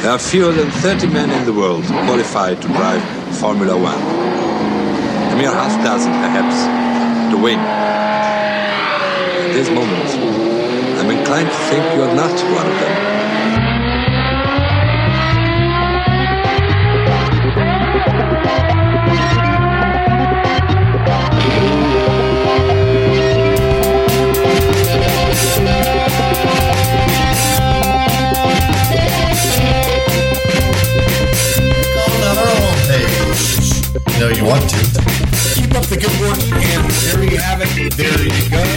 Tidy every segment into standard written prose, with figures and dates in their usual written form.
There are fewer than 30 men in the world qualified to drive Formula One. A mere half dozen, perhaps, to win. At this moment, I'm inclined to think you're not one of them. You know you want to. Keep up the good work, and there you have it. There you go.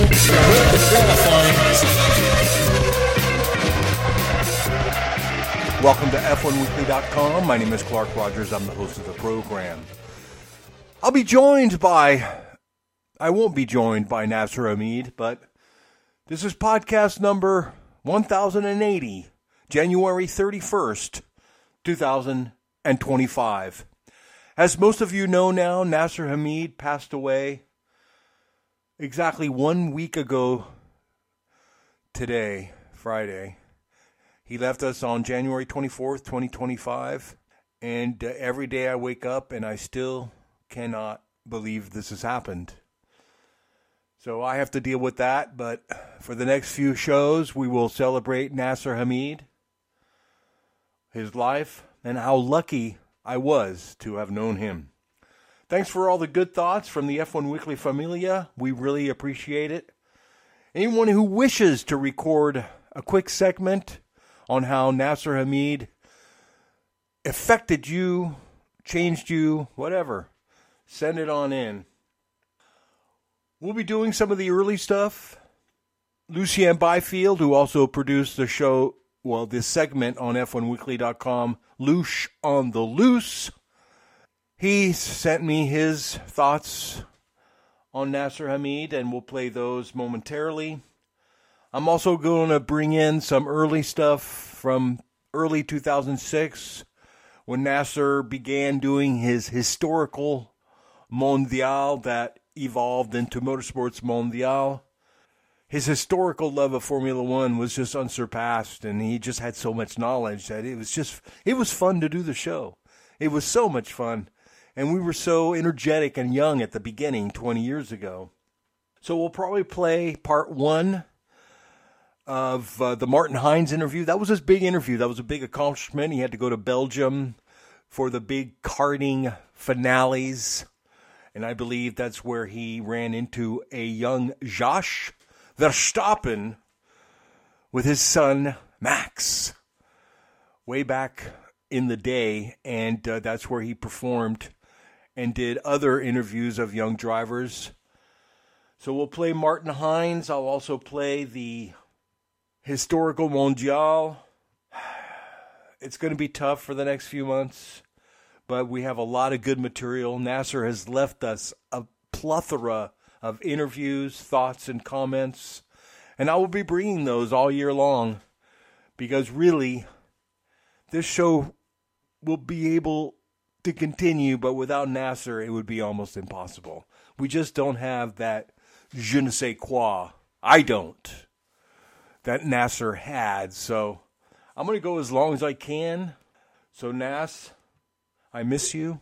Welcome to F1Weekly.com. My name is Clark Rogers. I'm the host of the program. I won't be joined by Nasser Hamid, but this is podcast number 1080, January 31st, 2025. As most of you know now, Nasser Hamid passed away exactly 1 week ago today, Friday. He left us on January 24th, 2025, and every day I wake up and I still cannot believe this has happened. So I have to deal with that, but for the next few shows, we will celebrate Nasser Hamid, his life, and how lucky I was to have known him. Thanks for all the good thoughts from the F1 Weekly Familia. We really appreciate it. Anyone who wishes to record a quick segment on how Nasser Hamid affected you, changed you, whatever, send it on in. We'll be doing some of the early stuff. Lucien Byfield, who also produced the show, this segment on F1Weekly.com, Loosh on the Loose. He sent me his thoughts on Nasser Hamid, and we'll play those momentarily. I'm also going to bring in some early stuff from early 2006, when Nasser began doing his historical Mondial that evolved into Motorsports Mondial. His historical love of Formula One was just unsurpassed, and he just had so much knowledge that it was fun to do the show. It was so much fun, and we were so energetic and young at the beginning 20 years ago. So we'll probably play part one of the Martin Hines interview. That was his big interview. That was a big accomplishment. He had to go to Belgium for the big karting finales, and I believe that's where he ran into a young Josh Verstappen with his son Max way back in the day, and that's where he performed and did other interviews of young drivers. So we'll play Martin Hines. I'll also play the historical Mondial. It's going to be tough for the next few months, but we have a lot of good material. Nasser has left us a plethora of interviews, thoughts, and comments, and I will be bringing those all year long, because really, this show will be able to continue, but without Nasser, it would be almost impossible. We just don't have that je ne sais quoi. I don't. That Nasser had, so I'm going to go as long as I can. So Nas, I miss you.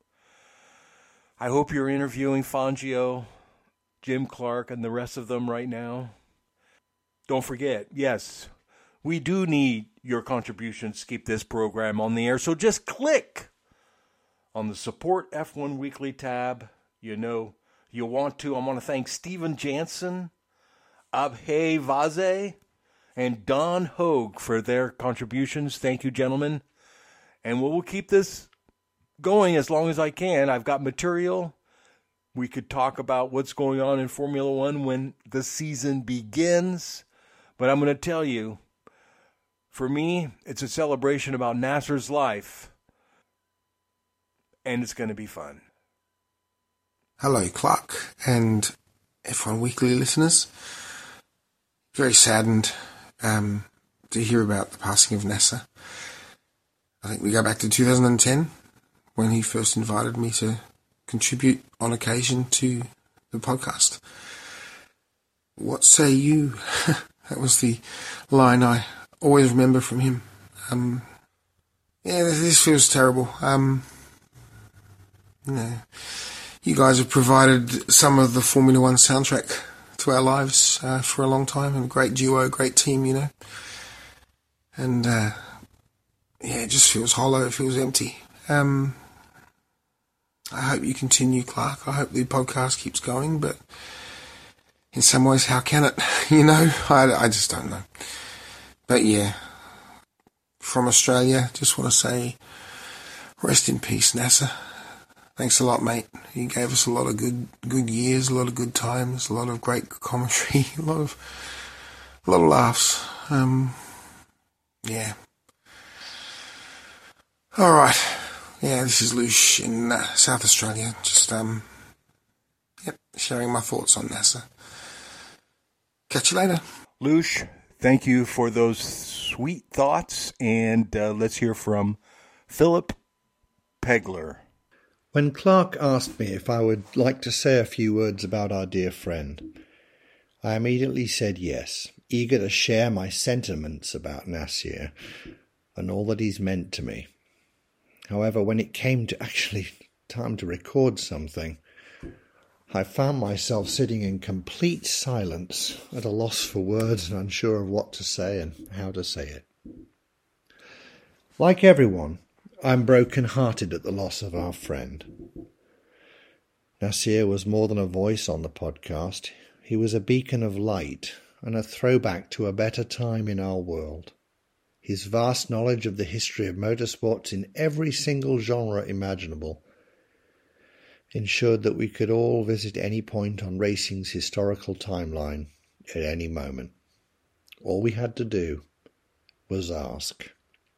I hope you're interviewing Fangio, Jim Clark, and the rest of them right now. Don't forget, yes, we do need your contributions to keep this program on the air. So just click on the Support F1 Weekly tab. You know you want to. I want to thank Steven Jansen, Abhay Vaze, and Don Hogue for their contributions. Thank you, gentlemen. And we'll keep this going as long as I can. I've got material. We could talk about what's going on in Formula One when the season begins. But I'm going to tell you, for me, it's a celebration about Nasser's life. And it's going to be fun. Hello, Clark and F1 Weekly listeners. Very saddened to hear about the passing of Nasser. I think we go back to 2010 when he first invited me to contribute on occasion to the podcast. What say you? That was the line I always remember from him. Yeah, this feels terrible. You guys have provided some of the Formula One soundtrack to our lives for a long time, and a great duo, great team, And it just feels hollow. It feels empty. I hope you continue, Clark. I hope the podcast keeps going, but in some ways, how can it? I just don't know. But yeah, from Australia, just want to say, rest in peace, NASA. Thanks a lot, mate. You gave us a lot of good years, a lot of good times, a lot of great commentary, a lot of laughs. Yeah. All right. Yeah, this is Lush in South Australia. Just sharing my thoughts on NASA. Catch you later. Lush, thank you for those sweet thoughts, and let's hear from Philip Pegler. When Clark asked me if I would like to say a few words about our dear friend, I immediately said yes, eager to share my sentiments about Nasir and all that he's meant to me. However, when it came to actually time to record something, I found myself sitting in complete silence, at a loss for words and unsure of what to say and how to say it. Like everyone, I'm broken-hearted at the loss of our friend. Nasir was more than a voice on the podcast. He was a beacon of light and a throwback to a better time in our world. His vast knowledge of the history of motorsports in every single genre imaginable ensured that we could all visit any point on racing's historical timeline at any moment. All we had to do was ask.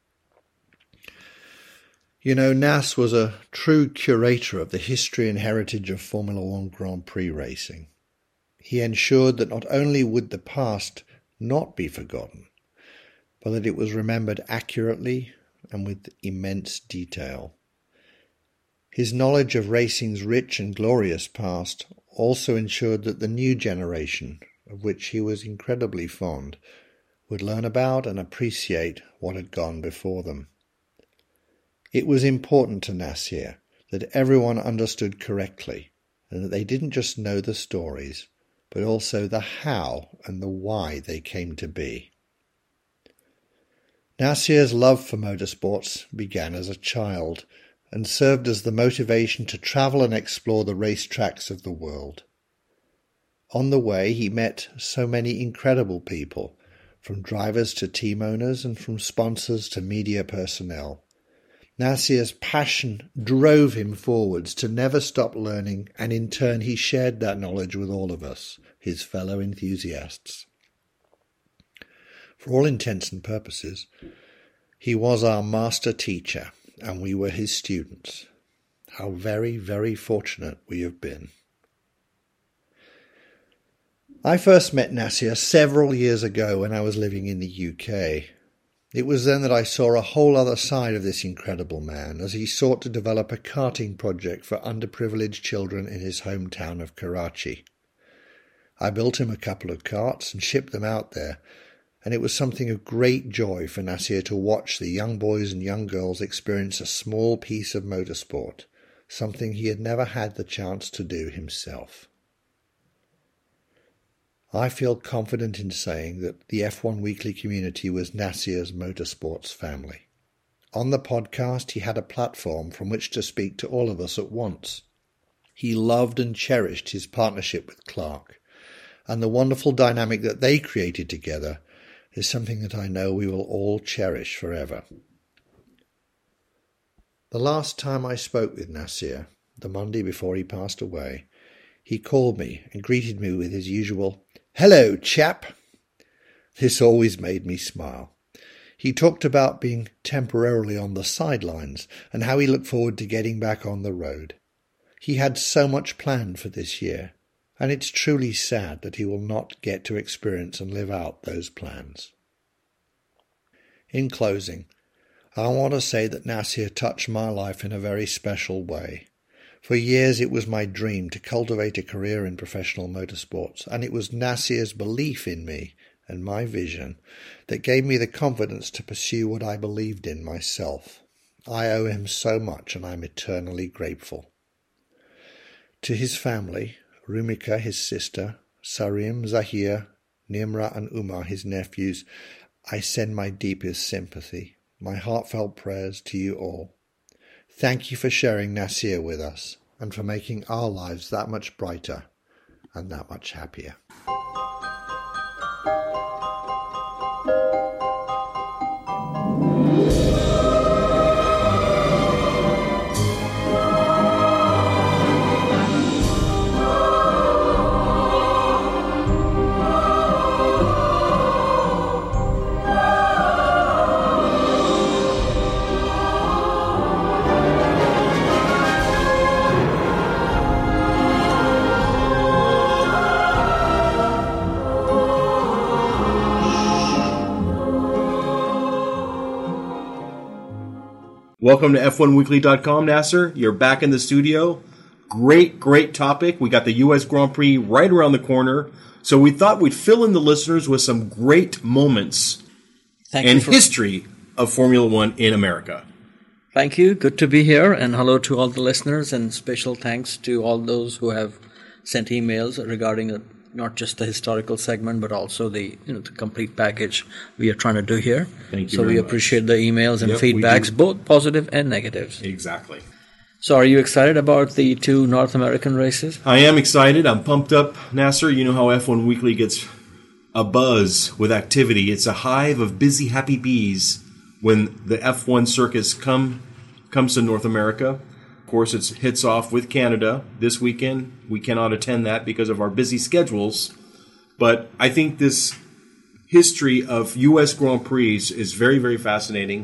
Nas was a true curator of the history and heritage of Formula One Grand Prix racing. He ensured that not only would the past not be forgotten, but that it was remembered accurately and with immense detail. His knowledge of racing's rich and glorious past also ensured that the new generation, of which he was incredibly fond, would learn about and appreciate what had gone before them. It was important to Nasir that everyone understood correctly and that they didn't just know the stories, but also the how and the why they came to be. Nasir's love for motorsports began as a child and served as the motivation to travel and explore the racetracks of the world. On the way, he met so many incredible people, from drivers to team owners and from sponsors to media personnel. Nasir's passion drove him forwards to never stop learning, and in turn he shared that knowledge with all of us, his fellow enthusiasts. For all intents and purposes, he was our master teacher, and we were his students. How very, very fortunate we have been. I first met Nasir several years ago when I was living in the UK. It was then that I saw a whole other side of this incredible man as he sought to develop a karting project for underprivileged children in his hometown of Karachi. I built him a couple of karts and shipped them out there, and it was something of great joy for Nasir to watch the young boys and young girls experience a small piece of motorsport, something he had never had the chance to do himself. I feel confident in saying that the F1 Weekly community was Nasir's motorsports family. On the podcast, he had a platform from which to speak to all of us at once. He loved and cherished his partnership with Clark, and the wonderful dynamic that they created together is something that I know we will all cherish forever. The last time I spoke with Nasir, the Monday before he passed away, he called me and greeted me with his usual, "Hello, chap." This always made me smile. He talked about being temporarily on the sidelines and how he looked forward to getting back on the road. He had so much planned for this year, and it's truly sad that he will not get to experience and live out those plans. In closing, I want to say that Nasir touched my life in a very special way. For years it was my dream to cultivate a career in professional motorsports, and it was Nasir's belief in me and my vision that gave me the confidence to pursue what I believed in myself. I owe him so much, and I'm eternally grateful. To his family, Rumika, his sister, Sarim, Zahir, Nimra and Umar, his nephews, I send my deepest sympathy, my heartfelt prayers to you all. Thank you for sharing Nasir with us and for making our lives that much brighter and that much happier. Welcome to F1Weekly.com, Nasser. You're back in the studio. Great topic. We got the U.S. Grand Prix right around the corner. So we thought we'd fill in the listeners with some great moments and history of Formula One in America. Thank you. Good to be here. And hello to all the listeners. And special thanks to all those who have sent emails regarding not just the historical segment, but also the complete package we are trying to do here. Thank you. So we appreciate the emails and feedbacks, both positive and negatives. Exactly. So are you excited about the two North American races? I am excited. I'm pumped up, Nasser. You know how F1 Weekly gets a buzz with activity. It's a hive of busy, happy bees when the F1 circus comes to North America. Of course, it hits off with Canada this weekend. We cannot attend that because of our busy schedules. But I think this history of U.S. Grand Prix is very, very fascinating.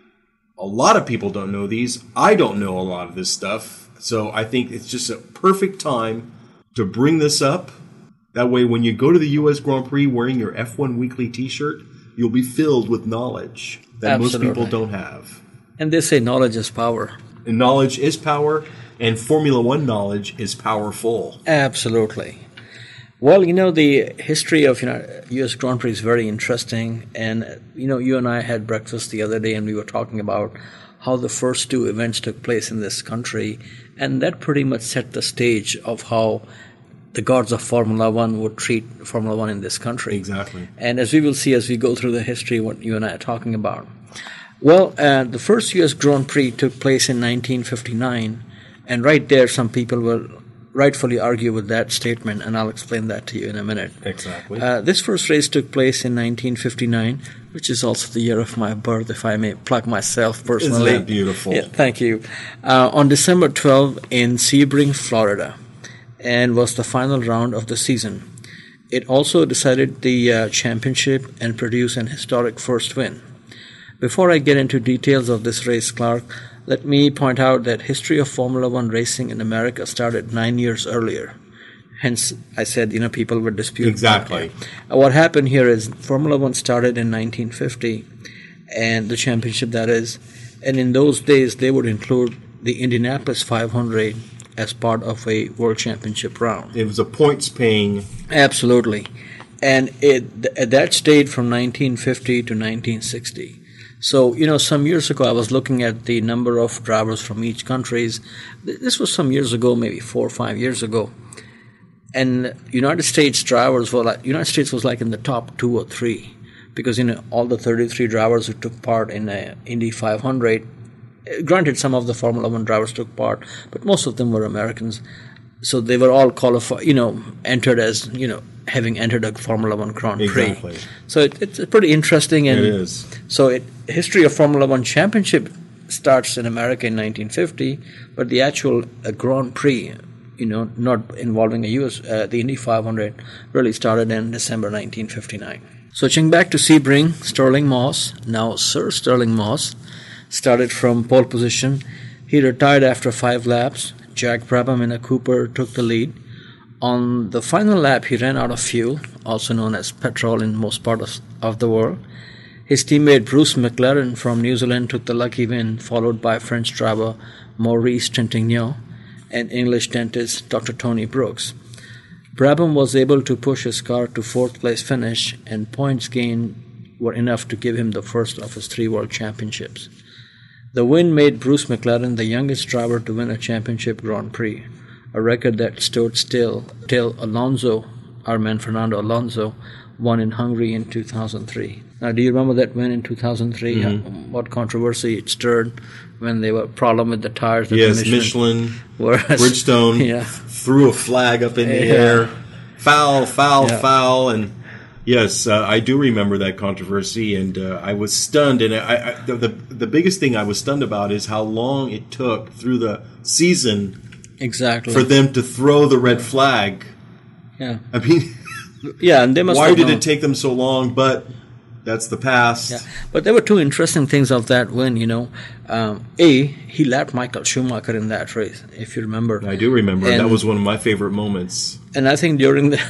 A lot of people don't know these. I don't know a lot of this stuff. So I think it's just a perfect time to bring this up. That way, when you go to the U.S. Grand Prix wearing your F1 Weekly t-shirt, you'll be filled with knowledge that most people don't have. And they say knowledge is power. And knowledge is power, and Formula One knowledge is powerful. Absolutely. Well, the history of U.S. Grand Prix is very interesting. And, you and I had breakfast the other day, and we were talking about how the first two events took place in this country. And that pretty much set the stage of how the gods of Formula One would treat Formula One in this country. Exactly. And as we will see as we go through the history, what you and I are talking about. Well, the first U.S. Grand Prix took place in 1959, and right there some people will rightfully argue with that statement, and I'll explain that to you in a minute. Exactly. This first race took place in 1959, which is also the year of my birth, if I may plug myself personally. Isn't that beautiful? Yeah, thank you. On December 12 in Sebring, Florida, and was the final round of the season. It also decided the championship and produced an historic first win. Before I get into details of this race, Clark, let me point out that history of Formula One racing in America started 9 years earlier. Hence, I said, people would dispute. Exactly. What happened here is Formula One started in 1950, and the championship that is, and in those days they would include the Indianapolis 500 as part of a World Championship round. It was a points-paying. Absolutely. And that stayed from 1950 to 1960. So, some years ago, I was looking at the number of drivers from each countries. This was some years ago, maybe 4 or 5 years ago. And United States was like in the top 2 or 3. Because, all the 33 drivers who took part in Indy 500, granted some of the Formula One drivers took part, but most of them were Americans. So they were all qualified, entered as, having entered a Formula One Grand Prix. Exactly. So it's pretty interesting. And it is. So history of Formula One Championship starts in America in 1950, but the actual Grand Prix, not involving the Indy 500, really started in December 1959. Switching back to Sebring, Sterling Moss, now Sir Sterling Moss, started from pole position. He retired after 5 laps. Jack Brabham in a Cooper took the lead. On the final lap, he ran out of fuel, also known as petrol in most parts of the world. His teammate Bruce McLaren from New Zealand took the lucky win, followed by French driver Maurice Trintignant and English dentist Dr. Tony Brooks. Brabham was able to push his car to 4th place finish, and points gained were enough to give him the first of his 3 world championships. The win made Bruce McLaren the youngest driver to win a championship Grand Prix, a record that stood still till Alonso, our man Fernando Alonso, won in Hungary in 2003. Now, do you remember that win in 2003? Mm-hmm. What controversy it stirred when there were problem with the tires? That Yes, Michelin, whereas, Bridgestone yeah. threw a flag up in the Yeah. air. Foul, Yeah. foul. And yes, I do remember that controversy, and I was stunned. And the biggest thing I was stunned about is how long it took through the season Exactly. for them to throw the red flag. Yeah. I mean, Yeah, and they must why have did known. it take them so long? But that's the past. Yeah, but there were two interesting things of that win, he lapped Michael Schumacher in that race, if you remember. I do remember. And- that was one of my favorite moments. And I think during the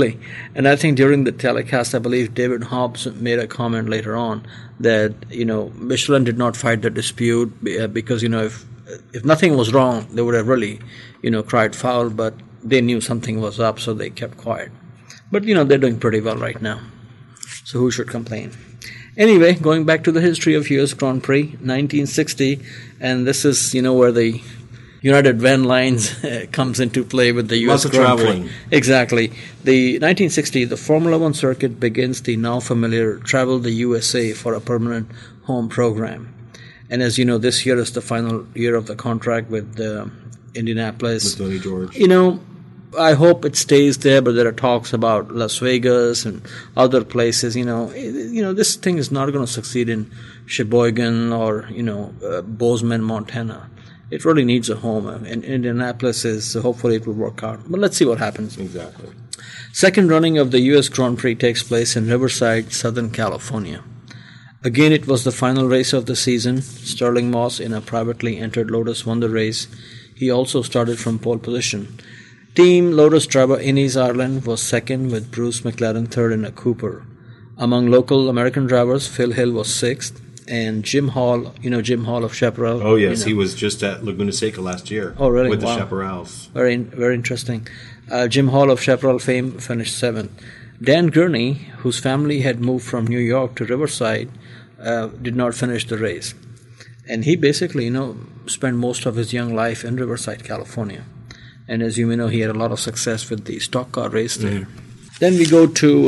telecast, I believe David Hobbs made a comment later on that Michelin did not fight the dispute because if nothing was wrong, they would have really cried foul, but they knew something was up, so they kept quiet. But they're doing pretty well right now, so who should complain? Anyway, going back to the history of U.S. Grand Prix, 1960, and this is where the United Van Lines comes into play with the U.S. Lots of Grand traveling. Prix. Exactly. The 1960, the Formula One circuit begins the now familiar Travel the USA for a permanent home program. And as you know, this year is the final year of the contract with Indianapolis. With Tony George. I hope it stays there, but there are talks about Las Vegas and other places. This thing is not going to succeed in Sheboygan or Bozeman, Montana. It really needs a home, and Indianapolis is. Hopefully, it will work out. But let's see what happens. Exactly. Second running of the U.S. Grand Prix takes place in Riverside, Southern California. Again, it was the final race of the season. Sterling Moss, in a privately entered Lotus, won the race. He also started from pole position. Team Lotus driver Innes Ireland was second, with Bruce McLaren third in a Cooper. Among local American drivers, Phil Hill was sixth, and Jim Hall, Jim Hall of Chaparral. Oh, yes, he was just at Laguna Seca last year. Oh, really? With the Wow. Chaparrals. Very, very interesting. Jim Hall of Chaparral fame finished seventh. Dan Gurney, whose family had moved from New York to Riverside, did not finish the race. And he basically, spent most of his young life in Riverside, California. And as you may know, he had a lot of success with the stock car race there. Then we go to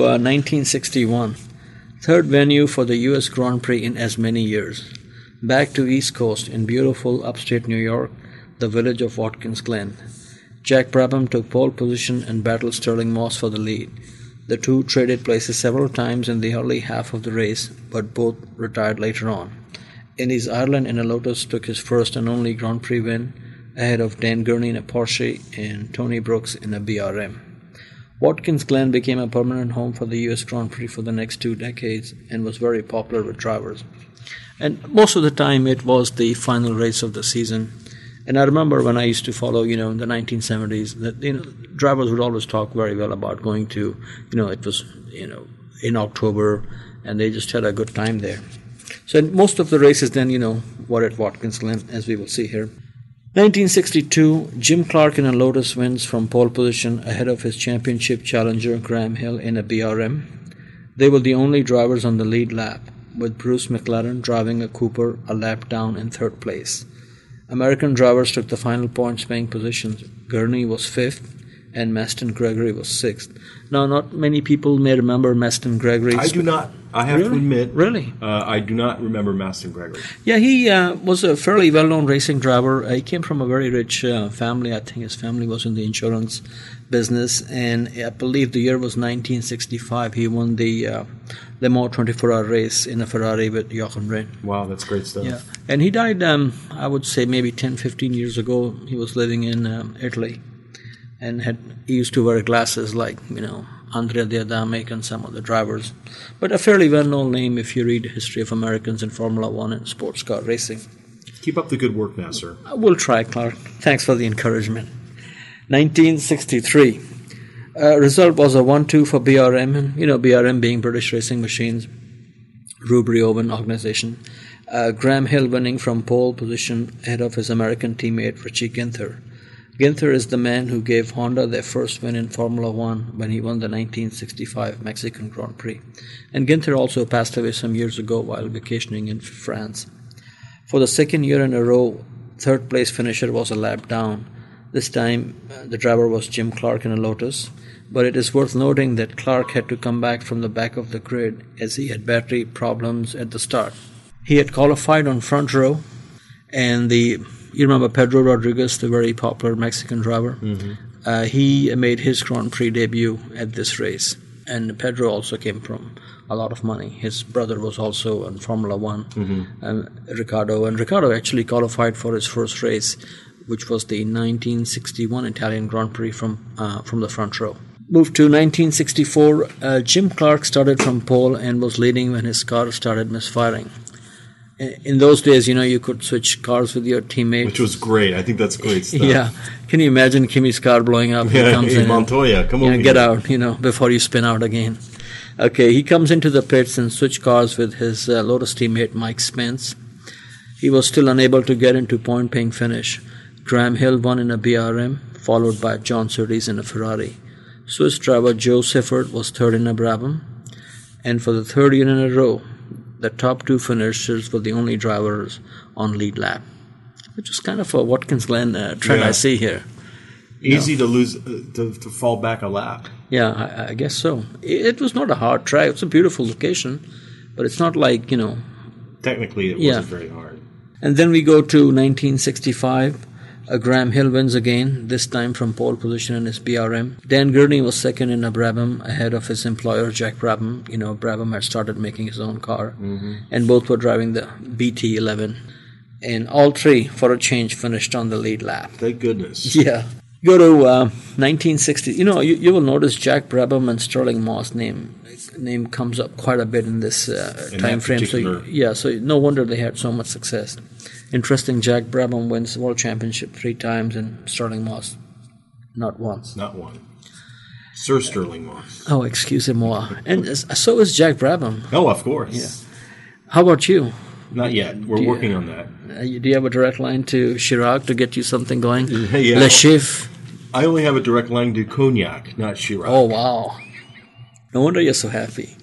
1961, third venue for the U.S. Grand Prix in as many years. Back to East Coast in beautiful upstate New York, the village of Watkins Glen. Jack Brabham took pole position and battled Sterling Moss for the lead. The two traded places several times in the early half of the race, but both retired later on. Innes Ireland in a Lotus took his first and only Grand Prix win, ahead of Dan Gurney in a Porsche and Tony Brooks in a BRM. Watkins Glen became a permanent home for the U.S. Grand Prix for the next 2 decades and was very popular with drivers. And most of the time it was the final race of the season. And I remember when I used to follow, in the 1970s, that, drivers would always talk very well about going to, it was, in October, and they just had a good time there. So most of the races then, were at Watkins Glen, as we will see here. 1962, Jim Clark in a Lotus wins from pole position ahead of his championship challenger Graham Hill in a BRM. They were the only drivers on the lead lap, with Bruce McLaren driving a Cooper a lap down in third place. American drivers took the final points-paying positions. Gurney was fifth, and Maston Gregory was sixth. Now, not many people may remember Maston Gregory. I do not. I have to admit. Really? I do not remember Maston Gregory. Yeah, he was a fairly well-known racing driver. He came from a very rich family. I think his family was in the insurance business. And I believe the year was 1965. He won the Le Mans 24-hour race in a Ferrari with Jochen Rindt. Wow, that's great stuff. Yeah, and he died, I would say, maybe 10, 15 years ago. He was living in Italy. And he used to wear glasses like, Andrea Diadamic and some of the drivers. But a fairly well-known name if you read the history of Americans in Formula One and sports car racing. Keep up the good work, Nasser. We'll try, Clark. Thanks for the encouragement. 1963. Result was a 1-2 for BRM. And, BRM being British Racing Machines, Rubery Owen organization. Graham Hill winning from pole position ahead of his American teammate Richie Ginther. Ginther is the man who gave Honda their first win in Formula One when he won the 1965 Mexican Grand Prix. And Ginther also passed away some years ago while vacationing in France. For the second year in a row, third place finisher was a lap down. This time, the driver was Jim Clark in a Lotus. But it is worth noting that Clark had to come back from the back of the grid as he had battery problems at the start. He had qualified on front row, and you remember Pedro Rodriguez, the very popular Mexican driver? Mm-hmm. He made his Grand Prix debut at this race. And Pedro also came from a lot of money. His brother was also in Formula One, Riccardo. And Riccardo actually qualified for his first race, which was the 1961 Italian Grand Prix from the front row. Moved to 1964, Jim Clark started from pole and was leading when his car started misfiring. In those days, you could switch cars with your teammates. Which was great. I think that's great stuff. Yeah. Can you imagine Kimi's car blowing up? Yeah, he comes in Montoya, come over get here. out, before you spin out again. Okay, he comes into the pits and switched cars with his Lotus teammate Mike Spence. He was still unable to get into point-paying finish. Graham Hill won in a BRM, followed by John Surtees in a Ferrari. Swiss driver Joe Siffert was third in a Brabham, and for the third year in a row, the top two finishers were the only drivers on lead lap, which is kind of a Watkins Glen trend I see here. Easy to lose, to fall back a lap. Yeah, I guess so. It was not a hard track. It's a beautiful location, but it's not like, Technically, it wasn't very hard. And then we go to 1965. Graham Hill wins again, this time from pole position in his BRM. Dan Gurney was second in a Brabham ahead of his employer, Jack Brabham. Brabham had started making his own car, and both were driving the BT11. And all three, for a change, finished on the lead lap. Thank goodness. Yeah. Go to 1960. You will notice Jack Brabham and Sterling Moss name comes up quite a bit in this time frame. So no wonder they had so much success. Interesting, Jack Brabham wins the World Championship 3 times and Sterling Moss not once. Not one. Sir Sterling Moss. Oh, excusez-moi. And so is Jack Brabham. Oh, of course. Yeah. How about you? Not yet. We're working on that. Do you have a direct line to Chirac to get you something going? Yeah. Le Chiffre? I only have a direct line to Cognac, not Chirac. Oh, wow. No wonder you're so happy.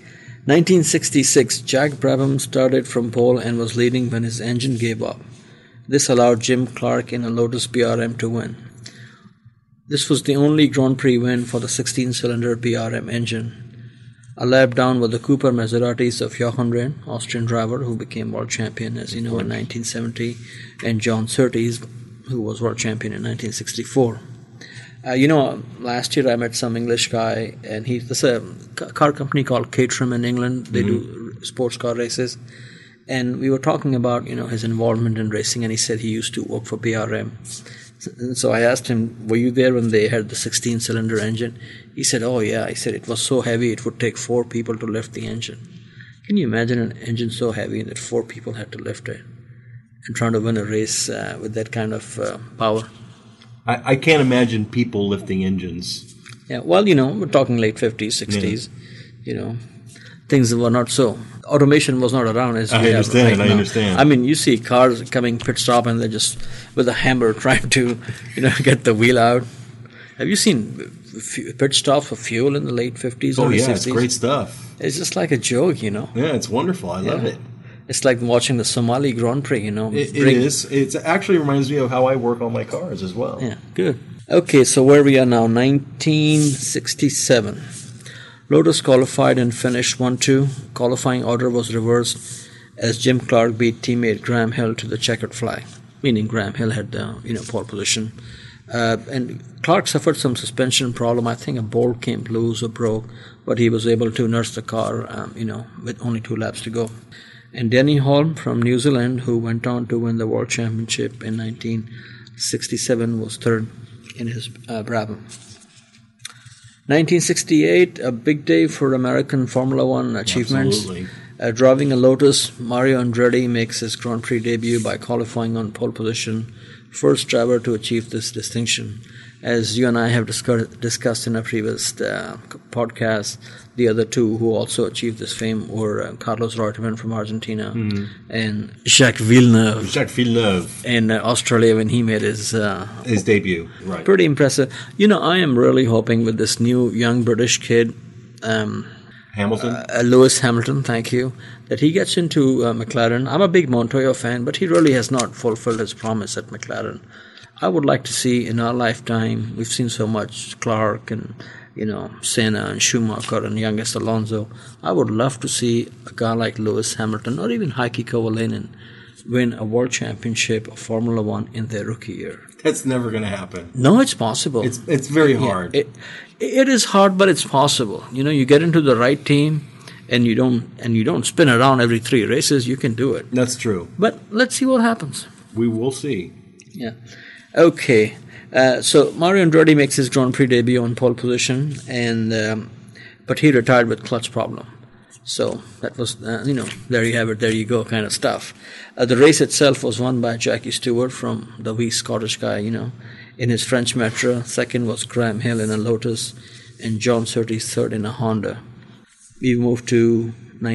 1966, Jack Brabham started from pole and was leading when his engine gave up. This allowed Jim Clark in a Lotus BRM to win. This was the only Grand Prix win for the 16-cylinder BRM engine. A lap down were the Cooper Maseratis of Jochen Rindt, Austrian driver who became world champion, as you know, in 1970, and John Surtees, who was world champion in 1964. Last year I met some English guy, and there's a car company called Caterham in England. They do sports car races. And we were talking about, his involvement in racing, and he said he used to work for BRM. And so I asked him, were you there when they had the 16-cylinder engine? He said, oh yeah. He said it was so heavy it would take 4 people to lift the engine. Can you imagine an engine so heavy that 4 people had to lift it and trying to win a race with that kind of power? I can't imagine people lifting engines. Yeah, well, we're talking late 50s, 60s, things were not so. Automation was not around as we have right now. I understand. I mean, you see cars coming pit stop and they're just with a hammer trying to, get the wheel out. Have you seen pit stops for fuel in the late 50s or 60s? It's great stuff. It's just like a joke, Yeah, it's wonderful. I love it. It's like watching the Somali Grand Prix, It is. It actually reminds me of how I work on my cars as well. Yeah, good. Okay, so where we are now, 1967. Lotus qualified and finished 1-2. Qualifying order was reversed as Jim Clark beat teammate Graham Hill to the checkered flag, meaning Graham Hill had pole position. And Clark suffered some suspension problem. I think a bolt came loose or broke, but he was able to nurse the car, with only 2 laps to go. And Denny Holm from New Zealand, who went on to win the World Championship in 1967, was third in his Brabham. 1968, a big day for American Formula One achievements. Absolutely. Driving a Lotus, Mario Andretti makes his Grand Prix debut by qualifying on pole position, first driver to achieve this distinction. As you and I have discussed in a previous podcast, the other two who also achieved this fame were Carlos Reutemann from Argentina and Jacques Villeneuve. Jacques Villeneuve. In Australia when he made his debut. Right. Pretty impressive. I am really hoping with this new young British kid, Hamilton? Lewis Hamilton, thank you, that he gets into McLaren. I'm a big Montoya fan, but he really has not fulfilled his promise at McLaren. I would like to see in our lifetime, we've seen so much Clark and, Senna and Schumacher and youngest Alonso. I would love to see a guy like Lewis Hamilton or even Heikki Kovalainen win a world championship of Formula One in their rookie year. That's never going to happen. No, it's possible. It's very hard. It is hard, but it's possible. You get into the right team, and you don't spin around every 3 races. You can do it. That's true. But let's see what happens. We will see. Yeah. Okay. So Mario Andretti makes his Grand Prix debut on pole position, but he retired with clutch problem. So that was, there you have it, there you go kind of stuff. The race itself was won by Jackie Stewart from the wee Scottish guy, in his French Matra. Second was Graham Hill in a Lotus, and John Surtees third in a Honda. We moved to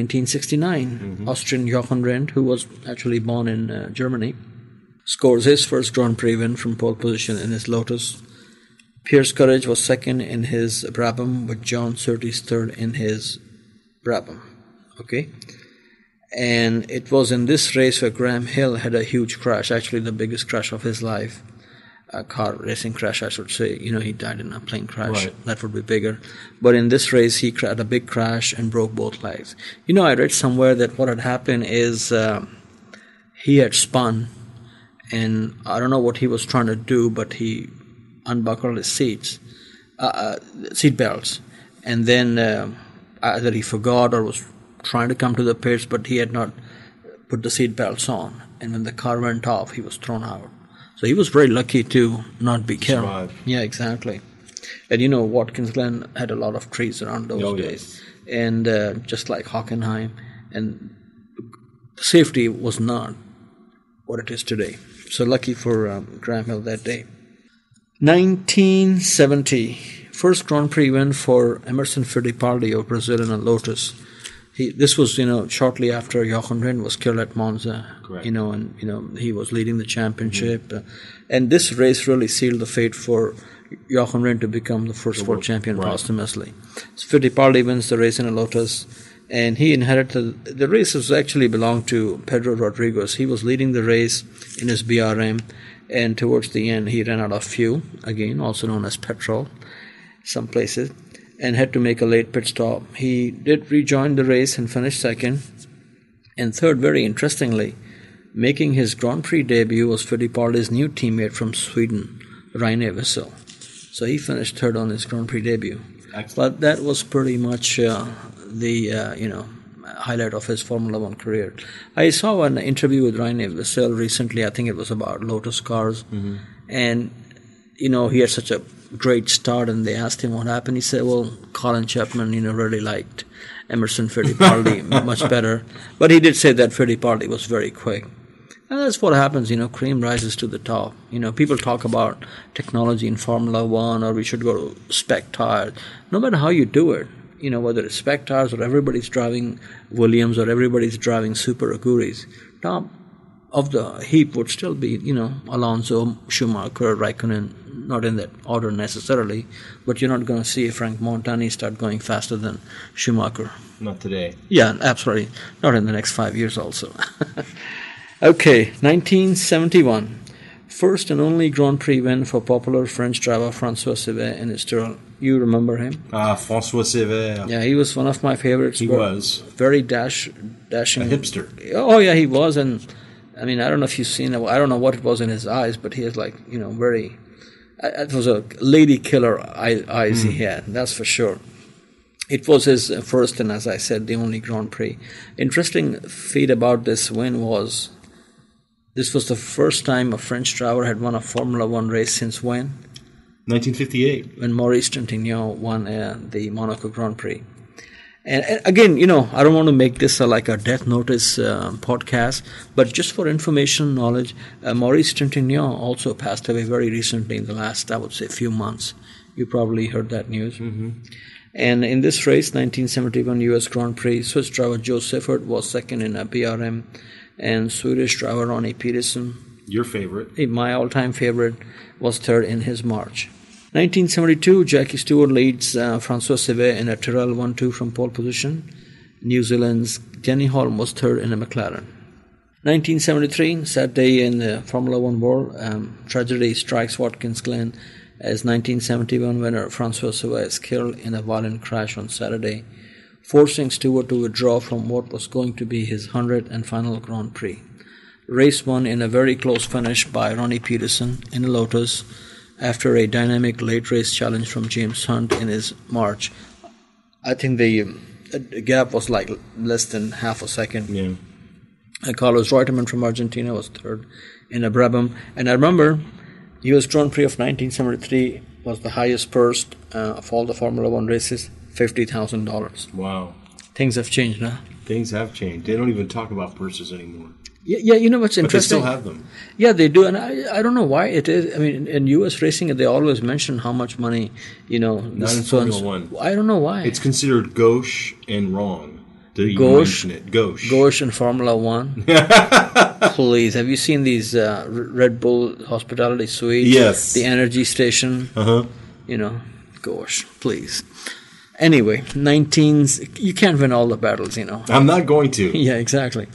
1969. Austrian Jochen Rindt, who was actually born in Germany, scores his first Grand Prix win from pole position in his Lotus. Pierce Courage was second in his Brabham, with John Surtees third in his Brabham. Okay? And it was in this race where Graham Hill had a huge crash, actually the biggest crash of his life. A car racing crash, I should say. He died in a plane crash. Right. That would be bigger. But in this race, he had a big crash and broke both legs. I read somewhere that what had happened is he had spun, and I don't know what he was trying to do, but he unbuckled his seat belts, and then either he forgot or was trying to come to the pits, but he had not put the seat belts on. And when the car went off, he was thrown out. So he was very lucky to not be killed. Survive. Yeah, exactly. And Watkins Glen had a lot of trees around those days. Yes. And just like Hockenheim, and safety was not what it is today. So lucky for Graham Hill that day. 1970, first Grand Prix win for Emerson Fittipaldi of Brazil in a Lotus. This was, shortly after Jochen Rindt was killed at Monza. Correct. And he was leading the championship. And this race really sealed the fate for Jochen Rindt to become the first world champion posthumously. So Fittipaldi wins the race in a Lotus, and he inherited the race actually belonged to Pedro Rodriguez. He was leading the race in his BRM, and towards the end he ran out of fuel, again also known as petrol, some places, and had to make a late pit stop. He did rejoin the race and finish second. And third, very interestingly, making his Grand Prix debut was Fittipaldi's new teammate from Sweden, Reine Wiesel. So he finished third on his Grand Prix debut. Excellent. But that was pretty much the highlight of his Formula One career. I saw an interview with Reine Wiesel recently. I think it was about Lotus cars. And, he had such a great start, and they asked him what happened. He said, well, Colin Chapman, really liked Emerson Fittipaldi much better. But he did say that Fittipaldi was very quick. And that's what happens, cream rises to the top. People talk about technology in Formula One, or we should go to spec tires. No matter how you do it, whether it's spec tires or everybody's driving Williams or everybody's driving Super Aguris, top of the heap would still be, Alonso, Schumacher, Raikkonen, not in that order necessarily, but you're not going to see Frank Montani start going faster than Schumacher. Not today. Yeah, absolutely. Not in the next 5 years also. Okay, 1971. First and only Grand Prix win for popular French driver François Cévert in his Tyrrell. You remember him? François Cévert. Yeah, he was one of my favorites. He was. Very dashing. A hipster. Oh, yeah, he was. And, I don't know if you've seen it. I don't know what it was in his eyes, but he has very... It was a lady killer eyes he had, that's for sure. It was his first and, as I said, the only Grand Prix. Interesting feat about this win was this was the first time a French driver had won a Formula One race since when? 1958. When Maurice Trintignant won the Monaco Grand Prix. And again, I don't want to make this like a death notice podcast, but just for information knowledge, Maurice Trintignant also passed away very recently in the last, I would say, few months. You probably heard that news. And in this race, 1971 US Grand Prix, Swiss driver Joe Siffert was second in a BRM, and Swedish driver Ronnie Peterson, your favorite, my all-time favorite, was third in his March. 1972, Jackie Stewart leads Francois Cevert in a Tyrrell 1-2 from pole position. New Zealand's Denny Holm was third in a McLaren. 1973, sad day in the Formula One world. Tragedy strikes Watkins Glen as 1971 winner Francois Cevert is killed in a violent crash on Saturday, forcing Stewart to withdraw from what was going to be his 100th and final Grand Prix. Race won in a very close finish by Ronnie Peterson in a Lotus after a dynamic late race challenge from James Hunt in his March. I think the gap was like less than half a second. Yeah. Carlos Reutemann from Argentina was third in a Brabham. And I remember US Grand Prix of 1973 was the highest purse of all the Formula One races, $50,000. Wow. Things have changed now. Things have changed. They don't even talk about purses anymore. Yeah, you know what's interesting? But they still have them. Yeah, they do, and I don't know why it is. I mean, in U.S. racing, they always mention how much money, Not in Formula One. I don't know why. It's considered gauche and wrong. Gauche? Gauche. Gauche in Formula One? Please, have you seen these Red Bull hospitality suites? Yes. The energy station? Uh-huh. Gauche, please. Anyway, you can't win all the battles, I'm not going to. Yeah, exactly.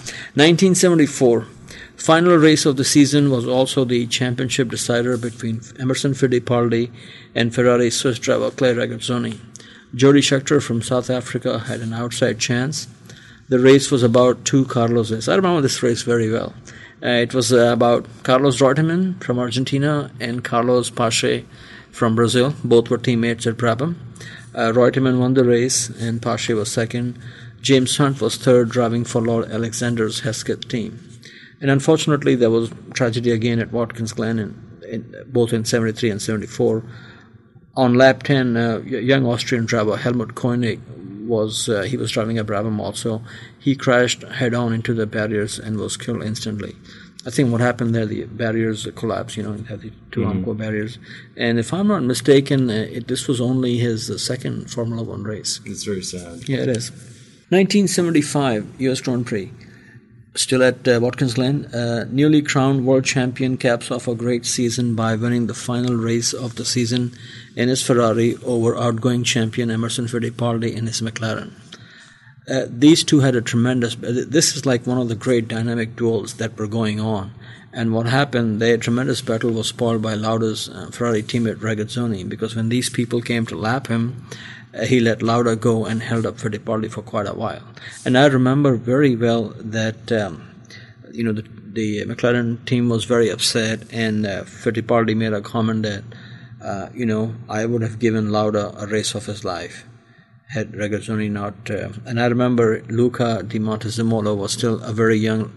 1974, final race of the season was also the championship decider between Emerson Fittipaldi and Ferrari Swiss driver Clay Regazzoni. Jody Scheckter from South Africa had an outside chance. The race was about two Carloses. I remember this race very well. It was about Carlos Reutemann from Argentina and Carlos Pache from Brazil. Both were teammates at Brabham. Reutemann won the race and Pache was second. James Hunt was third, driving for Lord Alexander's Hesketh team. And unfortunately, there was tragedy again at Watkins Glen, both in 73 and 74. On lap 10, young Austrian driver Helmut Koenig was driving a Brabham also. He crashed head-on into the barriers and was killed instantly. I think what happened there, the barriers collapsed, you had the two Armco barriers. And if I'm not mistaken, this was only his second Formula One race. It's very sad. Yeah, it is. 1975 US Grand Prix. Still at Watkins Glen, newly crowned world champion caps off a great season by winning the final race of the season in his Ferrari over outgoing champion Emerson Fittipaldi in his McLaren. These two had a tremendous... This is like one of the great dynamic duels that were going on. And what happened, their tremendous battle was spoiled by Lauda's Ferrari teammate Regazzoni, because when these people came to lap him, he let Lauda go and held up Fittipaldi for quite a while. And I remember very well that, the McLaren team was very upset, and Fittipaldi made a comment that, I would have given Lauda a race of his life had Regazzoni not... and I remember Luca Di Montezemolo was still a very young,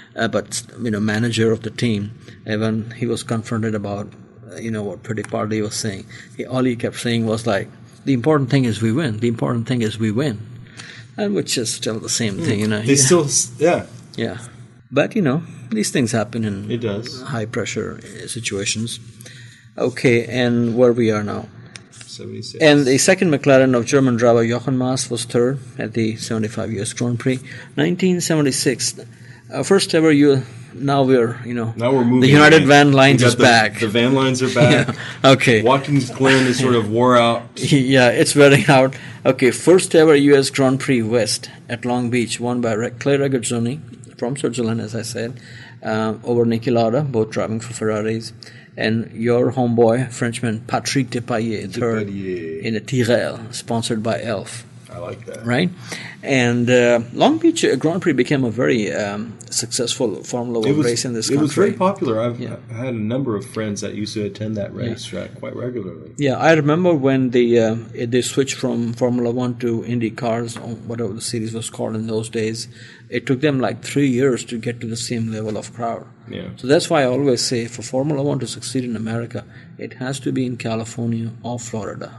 manager of the team. And when he was confronted about, what Fittipaldi was saying, all he kept saying was like, the important thing is we win. The important thing is we win. And which is still the same thing, Yeah. But, these things happen in high-pressure situations. Okay, and where we are now. 76. And the second McLaren of German driver Jochen Mass was third at the 75 US Grand Prix. 1976, first ever now we're moving. The United Van Lines is back. The Van Lines are back. Yeah. Okay. Watkins Glen is sort of wore out. Yeah, it's wearing out. Okay, first ever US Grand Prix West at Long Beach, won by Clay Regazzoni from Switzerland, as I said, over Niki Lauda, both driving for Ferraris. And your homeboy, Frenchman Patrick Depailler, third in a Tyrrell, sponsored by Elf. I like that. Right? And Long Beach Grand Prix became a very successful Formula One race in this country. It was very popular. I've had a number of friends that used to attend that racetrack quite regularly. Yeah, I remember when they switched from Formula One to Indy cars, or whatever the series was called in those days. It took them like 3 years to get to the same level of crowd. Yeah. So that's why I always say, for Formula One to succeed in America, it has to be in California or Florida.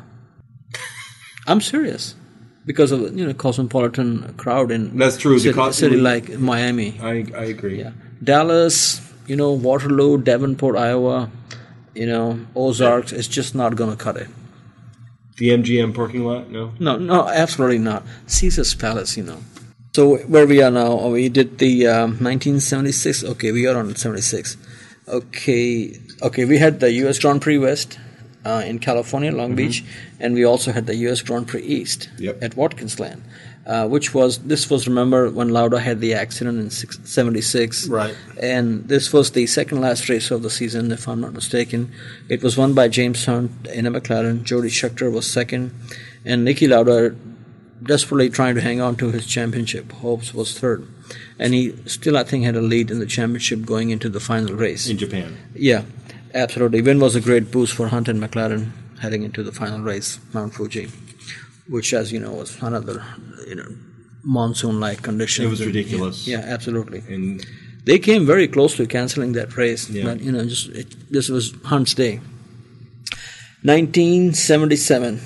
I'm serious. Because of cosmopolitan crowd in that's true. City like Miami. I agree. Yeah. Dallas, Waterloo, Davenport, Iowa, Ozarks, it's just not going to cut it. The MGM parking lot? No, absolutely not. Caesar's Palace, So where we are now, we did the 1976. Okay, we are on 76. Okay, we had the U.S. Grand Prix West. in California, Long Beach, and we also had the U.S. Grand Prix East at Watkins Glen, this was, remember, when Lauda had the accident in 76. Right. And this was the second last race of the season, if I'm not mistaken. It was won by James Hunt in a McLaren. Jody Scheckter was second. And Niki Lauda, desperately trying to hang on to his championship hopes, was third. And he still, I think, had a lead in the championship going into the final race. In Japan. Yeah, absolutely. Win was a great boost for Hunt and McLaren heading into the final race, Mount Fuji, which, as you know, was another monsoon-like condition. It was ridiculous. Yeah, absolutely. And they came very close to canceling that race, but this was Hunt's day. 1977.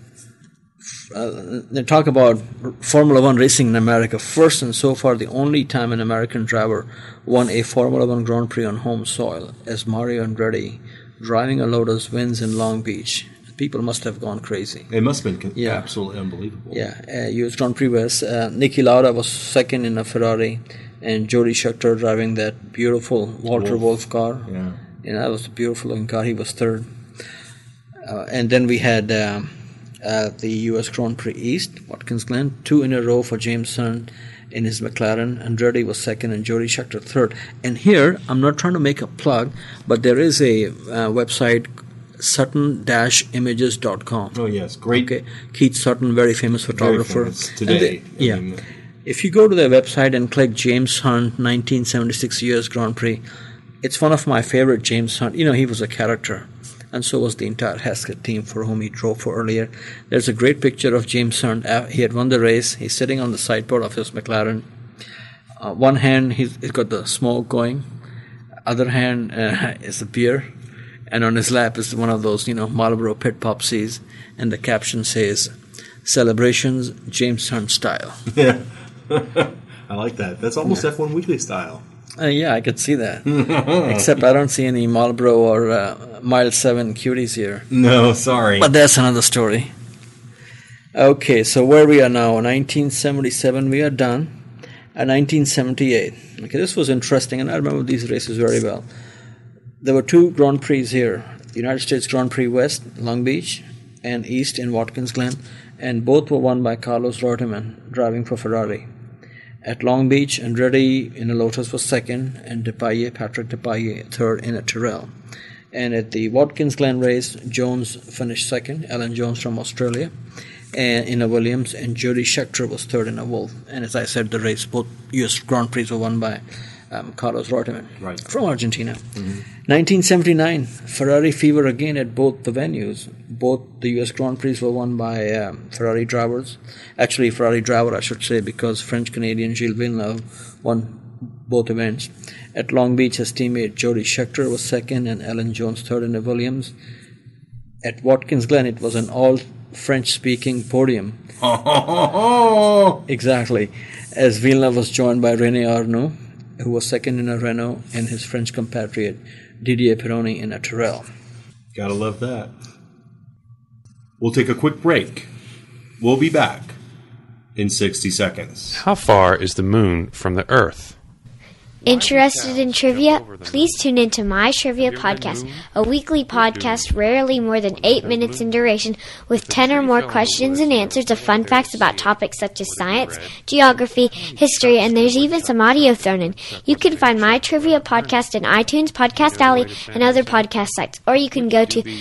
They talk about Formula One racing in America. First and so far the only time an American driver won a Formula One Grand Prix on home soil, as Mario Andretti, driving a Lotus, wins in Long Beach. People must have gone crazy. It must have been absolutely unbelievable. Yeah, U.S. Grand Prix West. Niki Lauda was second in a Ferrari, and Jody Scheckter driving that beautiful Walter Wolf car. Yeah. That was a beautiful looking car. He was third. And then we had the U.S. Grand Prix East, Watkins Glen, 2 in a row for James Hunt in his McLaren. Andretti was second and Jody Scheckter third. And here, I'm not trying to make a plug, but there is a website, Sutton-images.com. Oh, yes. Great. Okay. Keith Sutton, very famous photographer. Very famous today. If you go to their website and click James Hunt 1976 U.S. Grand Prix, it's one of my favorite James Hunt. He was a character. And so was the entire Heskett team for whom he drove for earlier. There's a great picture of James Hunt. He had won the race. He's sitting on the sideboard of his McLaren. One hand, he's got the smoke going. Other hand is the beer. And on his lap is one of those, Marlboro Pit Popsies. And the caption says, "Celebrations, James Hunt style." Yeah. I like that. That's almost F1 Weekly style. Yeah, I could see that. Except I don't see any Marlboro or Mile 7 cuties here. No, sorry. But that's another story. Okay, so where we are now, 1977, we are done. 1978. Okay, this was interesting, and I remember these races very well. There were 2 Grand Prix here. United States Grand Prix West, Long Beach, and East in Watkins Glen, and both were won by Carlos Reutemann, driving for Ferrari. At Long Beach, Andretti in a Lotus was second, and Patrick Depailler third in a Tyrrell. And at the Watkins Glen race, Jones finished second, Alan Jones from Australia, and in a Williams, and Jody Scheckter was third in a Wolf. And as I said, the race, both U.S. Grand Prix were won by Carlos Reutemann from Argentina. 1979, Ferrari fever again at both the venues. Both the U.S. Grand Prix were won by Ferrari drivers. Actually, Ferrari driver, I should say, because French-Canadian Gilles Villeneuve won both events. At Long Beach, his teammate Jody Scheckter was second and Alan Jones third in a Williams. At Watkins Glen, it was an all-French-speaking podium. Exactly. As Villeneuve was joined by René Arnoux, who was second in a Renault, and his French compatriot Didier Pironi in a Tyrrell. Gotta love that. We'll take a quick break. We'll be back in 60 seconds. How far is the moon from the Earth? Interested in trivia? Please tune in to My Trivia Podcast, a weekly podcast rarely more than 8 minutes in duration with 10 or more questions and answers of fun facts about topics such as science, geography, history, and there's even some audio thrown in. You can find My Trivia Podcast in iTunes, Podcast Alley, and other podcast sites, or you can go to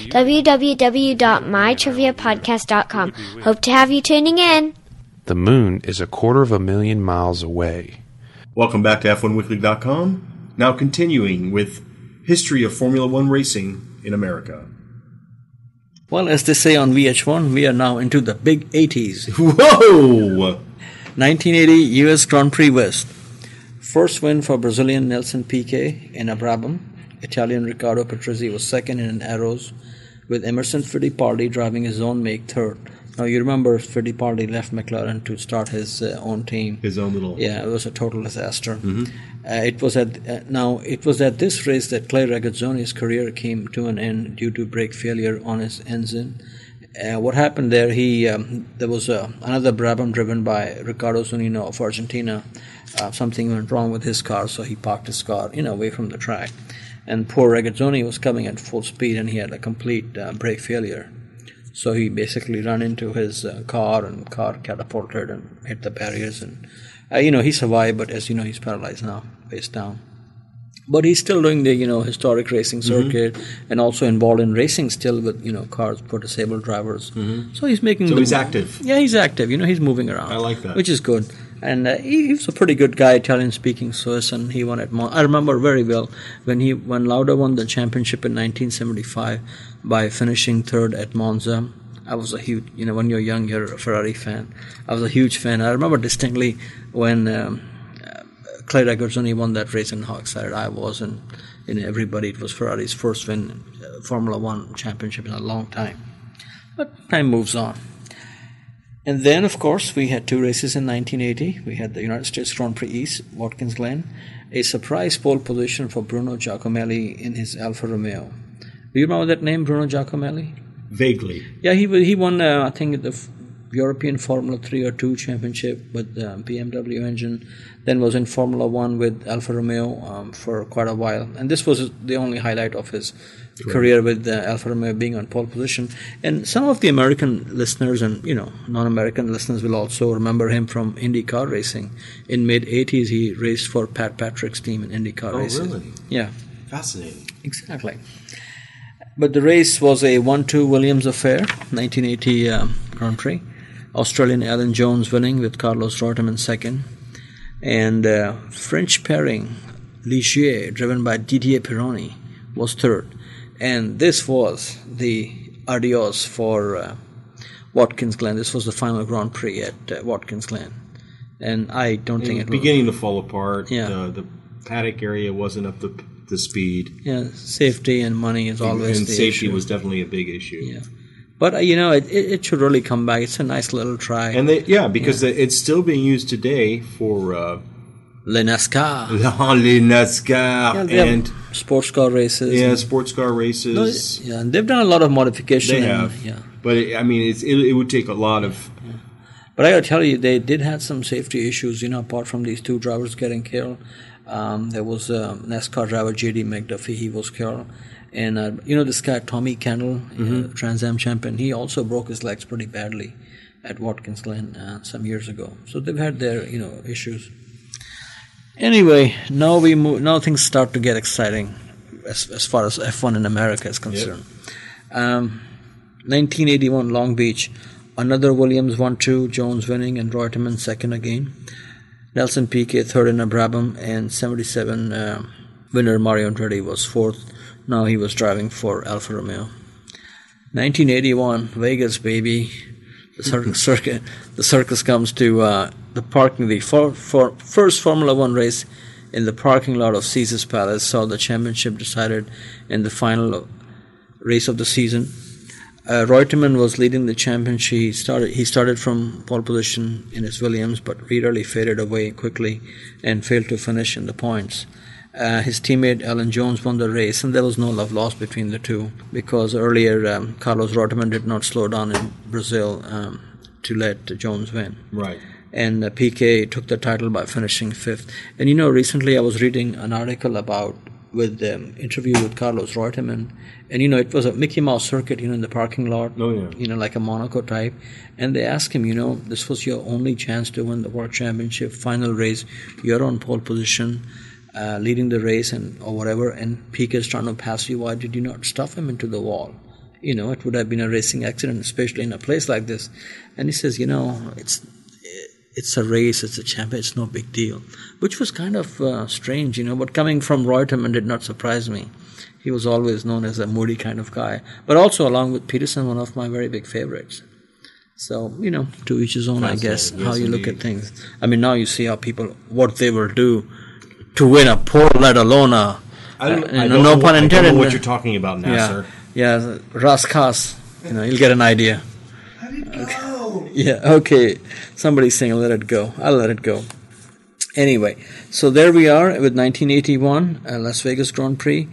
www.mytriviapodcast.com. Hope to have you tuning in. The moon is 250,000 miles away. Welcome back to F1Weekly.com. Now continuing with history of Formula One racing in America. Well, as they say on VH1, we are now into the big 80s. Whoa! 1980 U.S. Grand Prix West. First win for Brazilian Nelson Piquet in a Brabham. Italian Riccardo Patrese was second in an Arrows, with Emerson Fittipaldi driving his own make third. Now, you remember Fittipaldi left McLaren to start his own team. His own little... Yeah, it was a total disaster. It was at this race that Clay Regazzoni's career came to an end due to brake failure on his engine. What happened there, there was another Brabham driven by Ricardo Zunino of Argentina. Something went wrong with his car, so he parked his car away from the track. and poor Regazzoni was coming at full speed, and he had a complete brake failure. So he basically ran into his car, and car catapulted and hit the barriers, and he survived, but as you know, he's paralyzed now, face down. But he's still doing the historic racing circuit, and also involved in racing still with cars for disabled drivers. So he's making. So he's active. Yeah, he's active. He's moving around. I like that, which is good. And he was a pretty good guy, Italian-speaking Swiss, and he won at Monza. I remember very well when Lauda won the championship in 1975 by finishing third at Monza. I was a huge, when you're young, you're a Ferrari fan. I was a huge fan. I remember distinctly when Clay Regazzoni won that race and how excited I was, and everybody, it was Ferrari's first win Formula One championship in a long time. But time moves on. And then, of course, we had two races in 1980. We had the United States Grand Prix East, Watkins Glen, a surprise pole position for Bruno Giacomelli in his Alfa Romeo. Do you remember that name, Bruno Giacomelli? Vaguely. Yeah, he won, I think, the European Formula 3 or 2 championship with the BMW engine, then was in Formula 1 with Alfa Romeo for quite a while. And this was the only highlight of his career with Alfa Romeo, being on pole position. And some of the American listeners and non-American listeners will also remember him from IndyCar racing. In mid-80s, he raced for Pat Patrick's team in IndyCar racing. Oh, really? Yeah. Fascinating. Exactly. But the race was a 1-2 Williams affair, 1980 Grand Prix. Australian Alan Jones winning with Carlos Reutemann second. And French pairing Ligier, driven by Didier Pironi, was third. And this was the adios for Watkins Glen. This was the final Grand Prix at Watkins Glen. And I don't think it was beginning to fall apart. Yeah. The paddock area wasn't up to the speed. Yeah, safety and money is always and the safety issue. was definitely a big issue. Yeah. But, it should really come back. It's a nice little try. And because it's still being used today for Le NASCAR. Le NASCAR. And sports car races. Yeah, sports car races. And they've done a lot of modification. They have. But, it would take a lot of... But I got to tell you, they did have some safety issues, apart from these two drivers getting killed. There was NASCAR driver J.D. McDuffie, he was killed. And, this guy, Tommy Kendall, Trans Am champion, he also broke his legs pretty badly at Watkins Glen some years ago. So they've had their, issues. Anyway, now things start to get exciting as far as F1 in America is concerned. 1981 Long Beach, another Williams 1-2, Jones winning and Reutemann second again. Nelson Piquet third in a Brabham, and 77 winner Mario Andretti was fourth. Now he was driving for Alfa Romeo. 1981 Vegas, baby. The circus comes to the parking. The first Formula One race in the parking lot of Caesars Palace saw the championship decided in the final race of the season. Reutemann was leading the championship. He started from pole position in his Williams, but really faded away quickly and failed to finish in the points. His teammate Alan Jones won the race, and there was no love lost between the two, because earlier Carlos Reutemann did not slow down in Brazil to let Jones win. Right. And Piquet took the title by finishing fifth. And recently I was reading an article with the interview with Carlos Reutemann, and it was a Mickey Mouse circuit, in the parking lot. Oh yeah. Like a Monaco type. And they asked him, this was your only chance to win the World Championship, final race, you're on pole position, leading the race or whatever, and Piquet's trying to pass you. Why did you not stuff him into the wall? It would have been a racing accident, especially in a place like this. And he says, it's a race, it's a champion, it's no big deal. Which was kind of strange, but coming from Reutemann did not surprise me. He was always known as a moody kind of guy. But also, along with Peterson, one of my very big favorites. So, to each his own, I guess, how you look at things. Now you see how what they will do to win a pole, let alone no pun intended. I don't know what you're talking about, Nasser. Yeah, Raskas, you'll get an idea. Let it go. Yeah, okay. Somebody's saying let it go. I'll let it go. Anyway, so there we are with 1981 Las Vegas Grand Prix.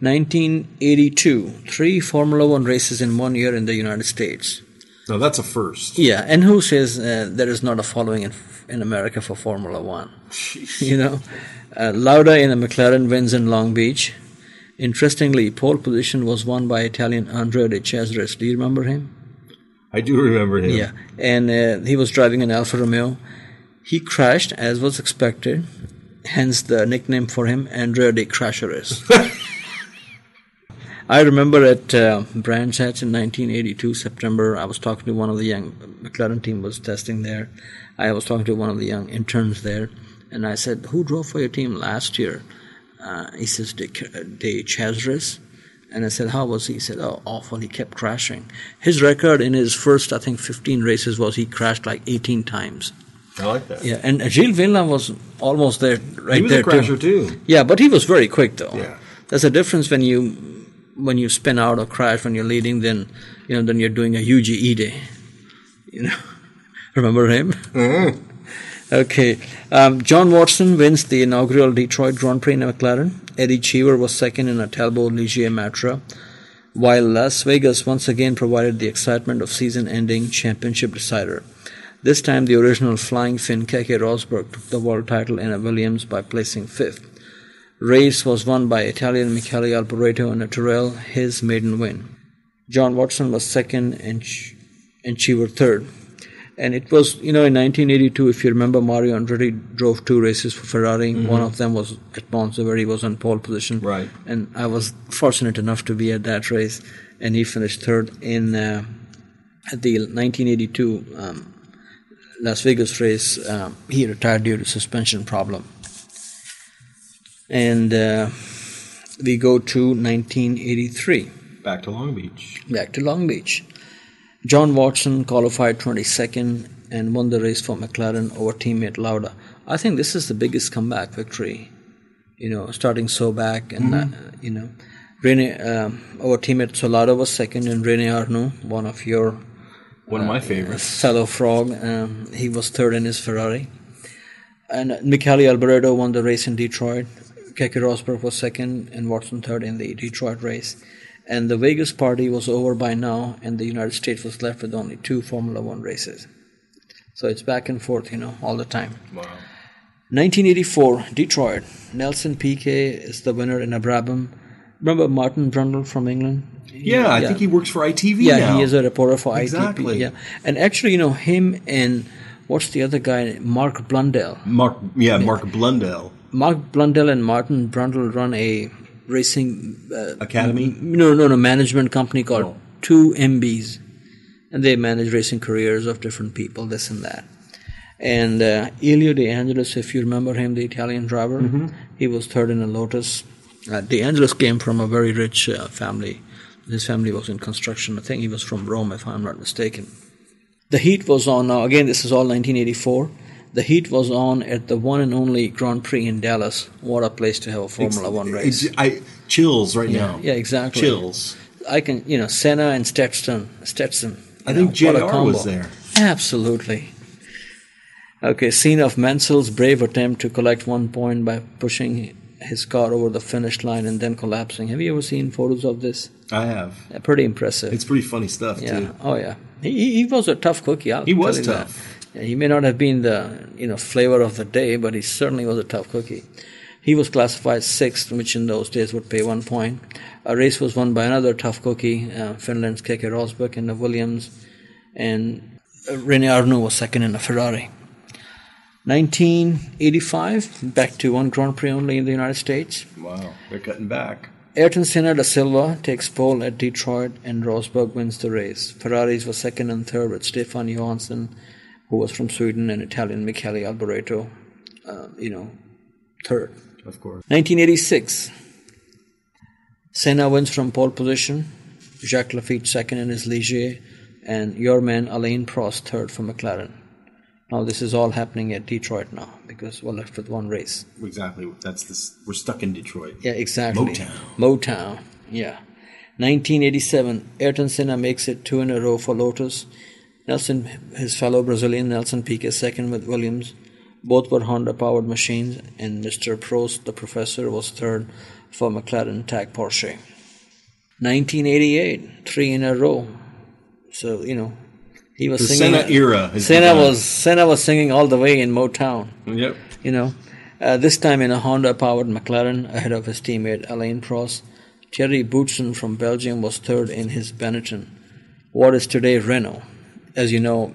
1982, 3 Formula One races in 1 year in the United States. No, that's a first. Yeah, and who says there is not a following in America for Formula One? Lauda in a McLaren wins in Long Beach. Interestingly, pole position was won by Italian Andrea De Cesaris. Do you remember him? I do remember him. Yeah, and he was driving an Alfa Romeo. He crashed, as was expected, hence the nickname for him, Andrea De Crasheris. I remember at Brands Hatch in 1982, September, I was talking to one of the young, McLaren team was testing there. I was talking to one of the young interns there, and I said, who drove for your team last year? He says, De Cesaris. And I said, how was he? He said, oh, awful, he kept crashing. His record in his first, I think, 15 races was he crashed like 18 times. I like that. Yeah, and Gilles Villeneuve was almost there, right there. He was a crasher too. Yeah, but he was very quick though. Yeah. There's a difference when you spin out or crash when you're leading, then you're doing a Yuji Ide. Remember him? Mm-hmm. Okay. John Watson wins the inaugural Detroit Grand Prix in a McLaren. Eddie Cheever was second in a Talbot Ligier Matra, while Las Vegas once again provided the excitement of season-ending championship decider. This time, the original Flying Finn Keke Rosberg took the world title in a Williams by placing fifth. Race was won by Italian Michele Alboreto in a Tyrrell, his maiden win. John Watson was second and Cheever third. And it was, in 1982, if you remember, Mario Andretti drove 2 races for Ferrari. Mm-hmm. One of them was at Monza, where he was on pole position. Right. And I was fortunate enough to be at that race, and he finished third in at the 1982 Las Vegas race. He retired due to suspension problem. And we go to 1983. Back to Long Beach. John Watson qualified 22nd and won the race for McLaren over teammate Lauda. I think this is the biggest comeback victory, starting so back. And, Rene, our teammate Lauda was second, and Rene Arnoux, one of my favorites, fellow Frog, he was third in his Ferrari. And Michele Alboreto won the race in Detroit. Keke Rosberg was second, and Watson third in the Detroit race. And the Vegas party was over by now, and the United States was left with only 2 Formula One races. So it's back and forth, all the time. Wow. 1984, Detroit. Nelson Piquet is the winner in a Brabham. Remember Martin Brundle from England? I think he works for ITV now. Yeah, he is a reporter for exactly. ITV. Yeah, and actually, him and what's the other guy? Mark Blundell. Mark Blundell. Mark Blundell and Martin Brundle run a racing academy? No, management company called 2MBs, and they manage racing careers of different people, this and that. And Elio De Angelis, if you remember him, the Italian driver, he was third in a Lotus. De Angelis came from a very rich family. His family was in construction. I think he was from Rome, if I'm not mistaken. The heat was on. Now, again, this is all 1984. The heat was on at the one and only Grand Prix in Dallas. What a place to have a Formula One race. Chills right now. Yeah, exactly. Chills. I can, Senna and Stetson. I think JR was there. Absolutely. Okay, scene of Mansell's brave attempt to collect 1 point by pushing his car over the finish line and then collapsing. Have you ever seen photos of this? I have. Pretty impressive. It's pretty funny stuff, too. Oh, yeah. He was a tough cookie. He was tough. He may not have been the flavor of the day, but he certainly was a tough cookie. He was classified 6th, which in those days would pay 1 point. A race was won by another tough cookie, Finland's Keke Rosberg in the Williams, and Rene Arnoux was second in a Ferrari. 1985, back to 1 Grand Prix only in the United States. Wow, they're cutting back. Ayrton Senna da Silva takes pole at Detroit, and Rosberg wins the race. Ferraris were second and third with Stefan Johansson, who was from Sweden, and Italian Michele Alboreto, third. Of course. 1986. Senna wins from pole position. Jacques Lafitte second in his Ligier, and your man Alain Prost third for McLaren. Now this is all happening at Detroit now because we're left with 1 race. Exactly. We're stuck in Detroit. Yeah, exactly. Motown. Yeah. 1987. Ayrton Senna makes it 2 in a row for Lotus. Nelson, his fellow Brazilian Nelson Piquet second with Williams. Both were Honda-powered machines, and Mr. Prost, the professor, was third for McLaren Tag Porsche. 1988, 3 in a row. So, he was the singing. Senna era. Senna was singing all the way in Motown. Yep. This time in a Honda-powered McLaren ahead of his teammate Alain Prost. Thierry Boutsen from Belgium was third in his Benetton, what is today Renault. As you know,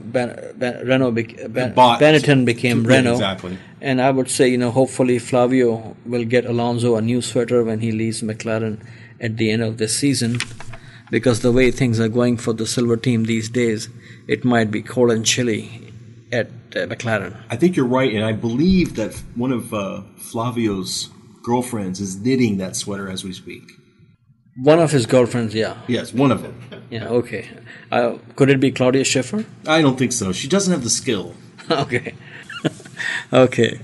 Benetton became Renault. Exactly. And I would say, hopefully Flavio will get Alonso a new sweater when he leaves McLaren at the end of this season, because the way things are going for the silver team these days, it might be cold and chilly at McLaren. I think you're right, and I believe that one of Flavio's girlfriends is knitting that sweater as we speak. One of his girlfriends, yeah. Yes, one of them. Yeah, okay. Could it be Claudia Schiffer? I don't think so. She doesn't have the skill. Okay. Okay.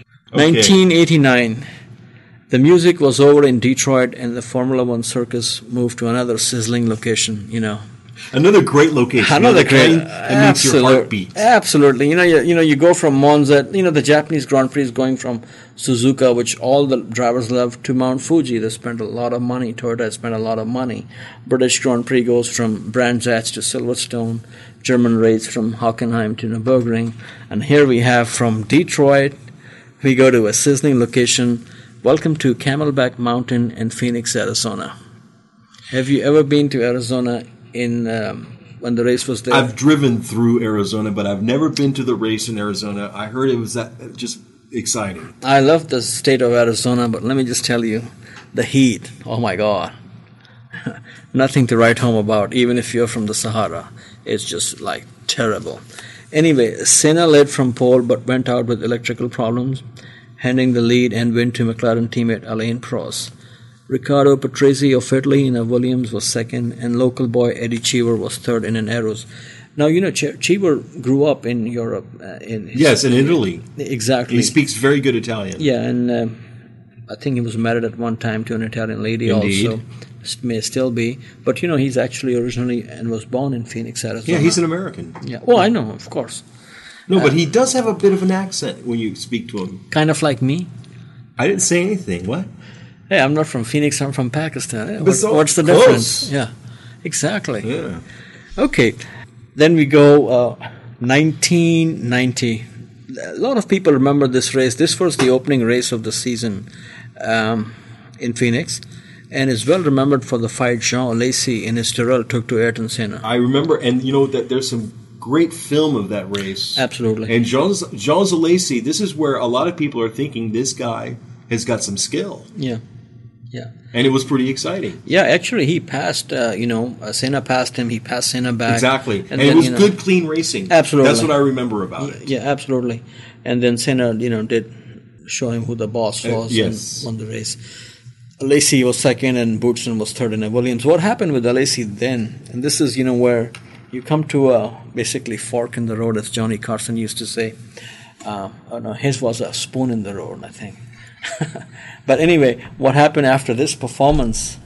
1989. The music was over in Detroit, and the Formula One circus moved to another sizzling location, Another great location. Another great, that makes your heart beat. Absolutely. You go from Monza, the Japanese Grand Prix is going from Suzuka, which all the drivers love, to Mount Fuji. They spent a lot of money. Toyota spent a lot of money. British Grand Prix goes from Brands Hatch to Silverstone. German race from Hockenheim to Nürburgring. And here we have from Detroit, we go to a sizzling location. Welcome to Camelback Mountain in Phoenix, Arizona. Have you ever been to Arizona when the race was there? I've driven through Arizona, but I've never been to the race in Arizona. I heard it was just exciting. I love the state of Arizona, but let me just tell you, the heat, oh my God. Nothing to write home about, even if you're from the Sahara. It's just like terrible. Anyway, Senna led from pole but went out with electrical problems, handing the lead and win to McLaren teammate Alain Prost. Riccardo Patrese of Italy in a Williams was second, and local boy Eddie Cheever was third in an Arrows. Now, Cheever grew up in Europe. In Italy. Exactly. He speaks very good Italian. Yeah, and I think he was married at one time to an Italian lady. Indeed. Also. May still be. But, he's actually originally and was born in Phoenix, Arizona. Yeah, he's an American. Yeah. Well, I know, of course. No, but he does have a bit of an accent when you speak to him. Kind of like me. I didn't say anything. What? Hey, I'm not from Phoenix, I'm from Pakistan. What's the close difference? Yeah, exactly. Yeah. Okay, then we go 1990. A lot of people remember this race. This was the opening race of the season in Phoenix, and is well remembered for the fight Jean Alesi in his Tyrrell took to Ayrton Senna. I remember, and that there's some great film of that race. Absolutely. And Jean Alesi, this is where a lot of people are thinking this guy has got some skill. Yeah. Yeah. And it was pretty exciting. Yeah, actually, he passed, Senna passed him, he passed Senna back. Exactly. And it was good, clean racing. Absolutely. That's what I remember about it. Yeah, absolutely. And then Senna, did show him who the boss was and won the race. Alesi was second and Boutsen was third in a Williams. What happened with Alesi then, and this is, where you come to a basically fork in the road, as Johnny Carson used to say. His was a spoon in the road, I think. But anyway, what happened after this performance?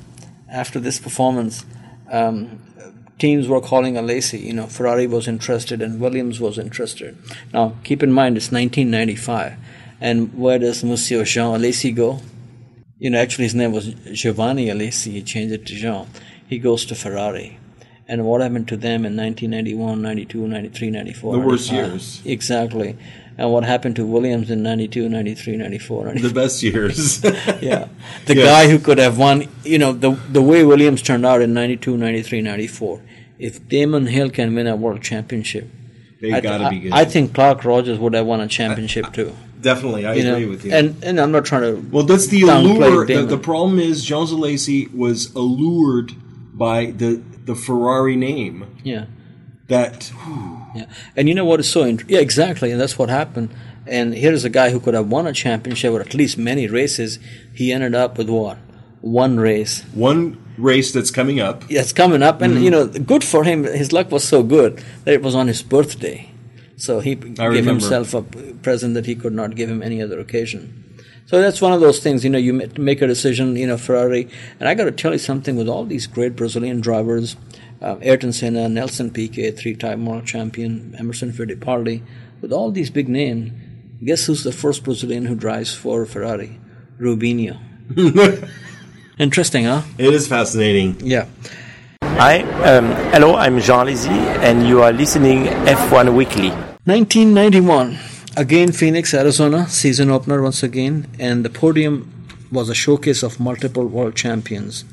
Teams were calling Alesi. Ferrari was interested and Williams was interested. Now, keep in mind, it's 1995. And where does Monsieur Jean Alesi go? Actually his name was Giovanni Alesi. He changed it to Jean. He goes to Ferrari. And what happened to them in 1991, 92, 93, 94? The worst years. Exactly. And what happened to Williams in 92, 93, 94? 95? The best years. Yeah. The guy who could have won, the way Williams turned out in 92, 93, 94. If Damon Hill can win a world championship, they've got to be good. I think Clark Rogers would have won a championship too. Definitely, I agree with you. And I'm not trying to. Well, that's the allure. The problem is, Jean Alesi was allured by the Ferrari name. Yeah. That. Yeah, and you know what is so yeah, exactly, and that's what happened. And here's a guy who could have won a championship or at least many races. He ended up with what? One race. One race that's coming up. Yeah, it's coming up, and good for him. His luck was so good that it was on his birthday, so he gave himself a present that he could not give him any other occasion. So that's one of those things. You make a decision. Ferrari, and I got to tell you something. With all these great Brazilian drivers. Ayrton Senna, Nelson Piquet, three-time world champion, Emerson Fittipaldi, with all these big names, guess who's the first Brazilian who drives for Ferrari? Rubinho. Interesting, huh? It is fascinating. Yeah. Hi, hello, I'm Jean Alesi, and you are listening F1 Weekly. 1991, again Phoenix, Arizona, season opener once again, and the podium was a showcase of multiple world champions.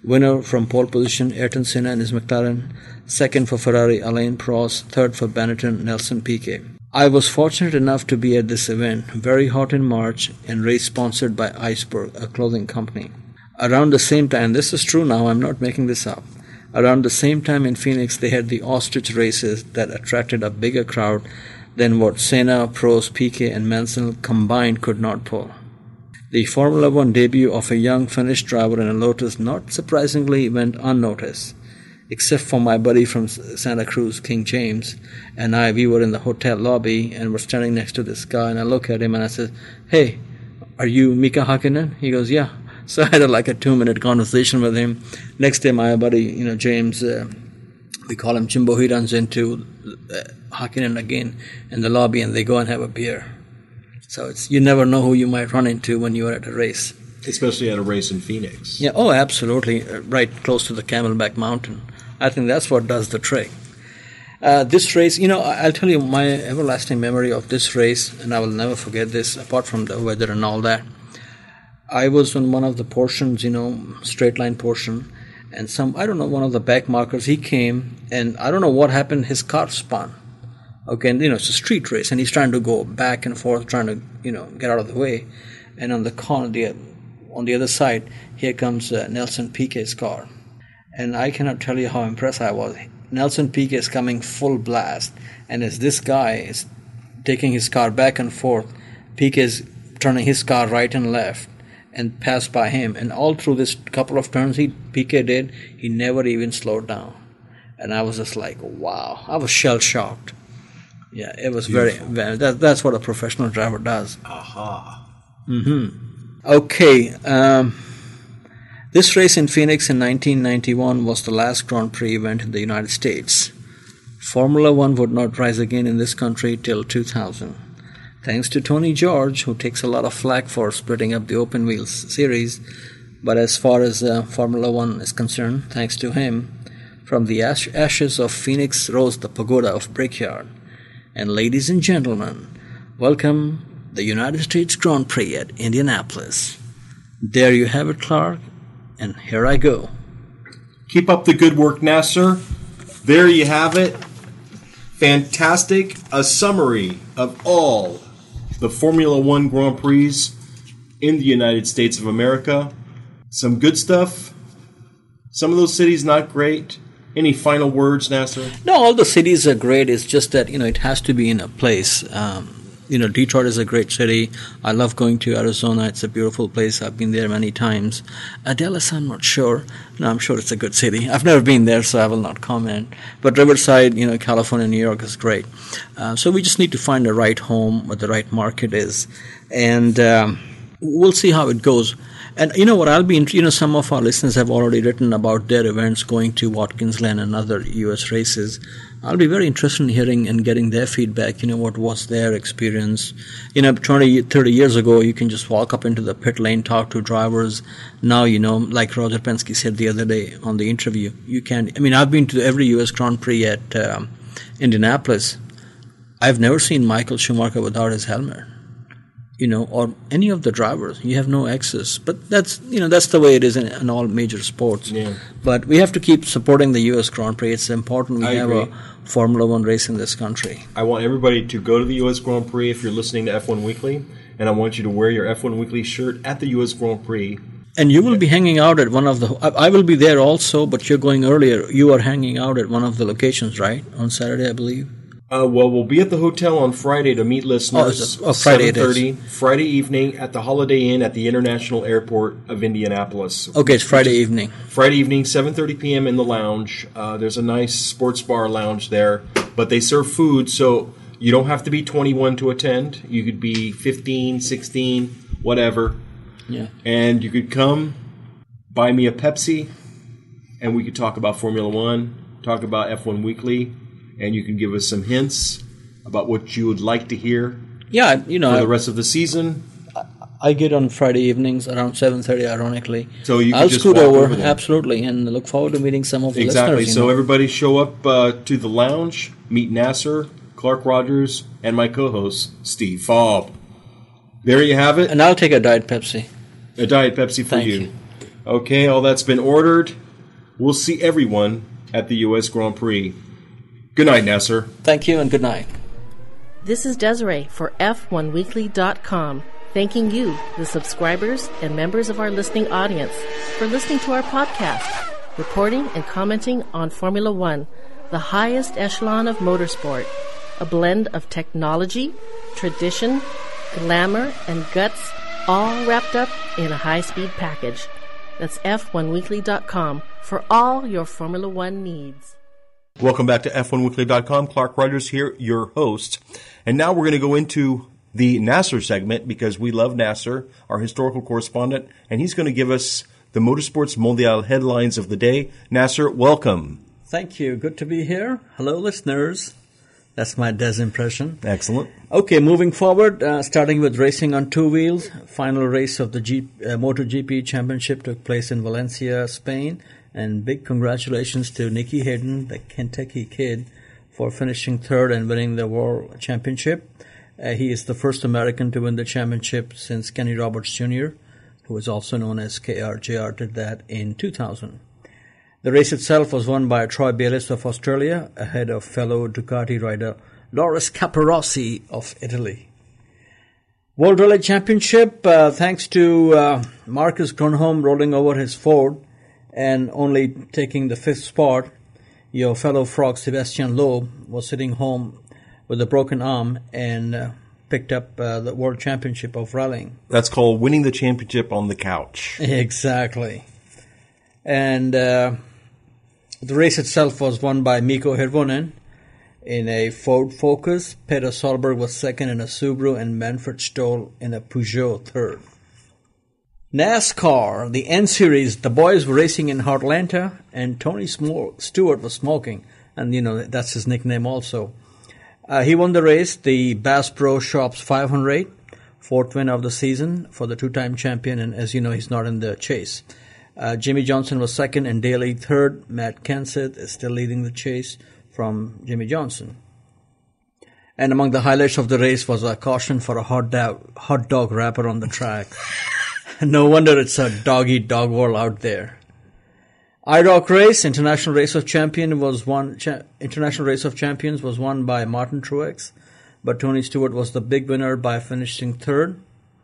Winner from pole position, Ayrton Senna and his McLaren. Second for Ferrari, Alain Prost. Third for Benetton, Nelson Piquet. I was fortunate enough to be at this event, very hot in March, and race sponsored by Iceberg, a clothing company. Around the same time, this is true now, I'm not making this up. Around the same time in Phoenix, they had the ostrich races that attracted a bigger crowd than what Senna, Prost, Piquet, and Mansell combined could not pull. The Formula One debut of a young Finnish driver in a Lotus, not surprisingly, went unnoticed. Except for my buddy from Santa Cruz, King James, and we were in the hotel lobby and were standing next to this guy, and I look at him and I said, "Hey, are you Mika Hakkinen?" He goes, "Yeah." So I had like a 2-minute conversation with him. Next day, my buddy, James, we call him Jimbo, he runs into Hakkinen again in the lobby, and they go and have a beer. So you never know who you might run into when you are at a race. Especially at a race in Phoenix. Yeah, oh, absolutely, right close to the Camelback Mountain. I think that's what does the trick. This race, I'll tell you my everlasting memory of this race, and I will never forget this, apart from the weather and all that. I was on one of the portions, straight line portion, and one of the back markers, he came, and I don't know what happened, his car spun. Okay, and it's a street race, and he's trying to go back and forth, trying to, get out of the way. And on the corner, on the other side, here comes Nelson Piquet's car. And I cannot tell you how impressed I was. Nelson Piquet is coming full blast, and as this guy is taking his car back and forth, Piquet is turning his car right and left and passed by him. And all through this couple of turns Piquet did, he never even slowed down. And I was just like, wow. I was shell-shocked. Yeah, it was beautiful. That's what a professional driver does. Aha. Mm-hmm. Okay, this race in Phoenix in 1991 was the last Grand Prix event in the United States. Formula One would not rise again in this country till 2000. Thanks to Tony George, who takes a lot of flack for splitting up the open wheels series, but as far as Formula One is concerned, thanks to him, from the ashes of Phoenix rose the pagoda of Brickyard. And ladies and gentlemen, welcome the United States Grand Prix at Indianapolis. There you have it, Clark. And here I go. Keep up the good work, Nasser. There you have it. Fantastic. A summary of all the Formula One Grand Prix in the United States of America. Some good stuff. Some of those cities not great. Any final words, Nasser? No, all the cities are great. It's just that, it has to be in a place. Detroit is a great city. I love going to Arizona. It's a beautiful place. I've been there many times. Dallas, I'm not sure. No, I'm sure it's a good city. I've never been there, so I will not comment. But Riverside, California, New York is great. So we just need to find the right home, what the right market is. And we'll see how it goes. And you know what, I'll be, some of our listeners have already written about their events going to Watkins Glen and other U.S. races. I'll be very interested in hearing and getting their feedback, what was their experience. 20, 30 years ago, you can just walk up into the pit lane, talk to drivers. Now, like Roger Penske said the other day on the interview, you can't. I've been to every U.S. Grand Prix at Indianapolis. I've never seen Michael Schumacher without his helmet. Or any of the drivers. You have no access. But that's the way it is in all major sports. Yeah. But we have to keep supporting the U.S. Grand Prix. It's important we have a Formula One race in this country. I want everybody to go to the U.S. Grand Prix if you're listening to F1 Weekly, and I want you to wear your F1 Weekly shirt at the U.S. Grand Prix. And you will be hanging out at one of the... I will be there also, but you're going earlier. You are hanging out at one of the locations, right? On Saturday, I believe. We'll be at the hotel on Friday to meet listeners. Friday 7:30, Friday evening at the Holiday Inn at the International Airport of Indianapolis. Okay, it's Friday evening. Friday evening, 7:30 p.m. in the lounge. There's a nice sports bar lounge there, but they serve food, so you don't have to be 21 to attend. You could be 15, 16, whatever. Yeah. And you could come, buy me a Pepsi, and we could talk about Formula One, talk about F1 Weekly. And you can give us some hints about what you would like to hear. Yeah, for the rest of the season. I get on Friday evenings around 7:30, ironically. So you can I'll just scoot walk over there. Absolutely, and look forward to meeting some of the exactly. listeners. So everybody show up to the lounge, meet Nasser, Clark Rogers, and my co-host Steve Faub. There you have it. And I'll take a Diet Pepsi. A Diet Pepsi for Thank you. Okay, all that's been ordered. We'll see everyone at the U.S. Grand Prix. Good night, Nasser. Thank you and good night. This is Desiree for F1Weekly.com, thanking you, the subscribers and members of our listening audience, for listening to our podcast, reporting and commenting on Formula One, the highest echelon of motorsport, a blend of technology, tradition, glamour, and guts, all wrapped up in a high-speed package. That's F1Weekly.com for all your Formula One needs. Welcome back to F1Weekly.com. Clark Rogers here, your host. And now we're going to go into the Nasser segment because we love Nasser, our historical correspondent, and he's going to give us the Motorsports Mondial headlines of the day. Nasser, welcome. Thank you. Good to be here. Hello, listeners. That's my Des impression. Excellent. Okay, moving forward, starting with racing on two wheels. Final race of the MotoGP Championship took place in Valencia, Spain. And big congratulations to Nicky Hayden, the Kentucky kid, for finishing third and winning the World Championship. He is the first American to win the championship since Kenny Roberts Jr., who is also known as KR. JR did that in 2000. The race itself was won by Troy Bayliss of Australia, ahead of fellow Ducati rider Loris Capirossi of Italy. World Rally Championship, thanks to Marcus Grönholm rolling over his Ford and only taking the fifth spot, your fellow frog Sebastian Loeb was sitting home with a broken arm and picked up the World Championship of rallying. That's called winning the championship on the couch. Exactly. And the race itself was won by Mikko Hirvonen in a Ford Focus. Peter Solberg was second in a Subaru and Manfred Stoll in a Peugeot third. NASCAR, the N-Series, the boys were racing in Atlanta, and Tony Stewart was smoking, and that's his nickname also. He won the race, the Bass Pro Shops 500, fourth win of the season for the two-time champion, and as you know, he's not in the chase. Jimmy Johnson was second and Daly third. Matt Kenseth is still leading the chase from Jimmy Johnson. And among the highlights of the race was a caution for a hot dog wrapper on the track. No wonder it's a dog-eat-dog world out there. IROC race, International Race of Champions, was won by Martin Truex, but Tony Stewart was the big winner by finishing third.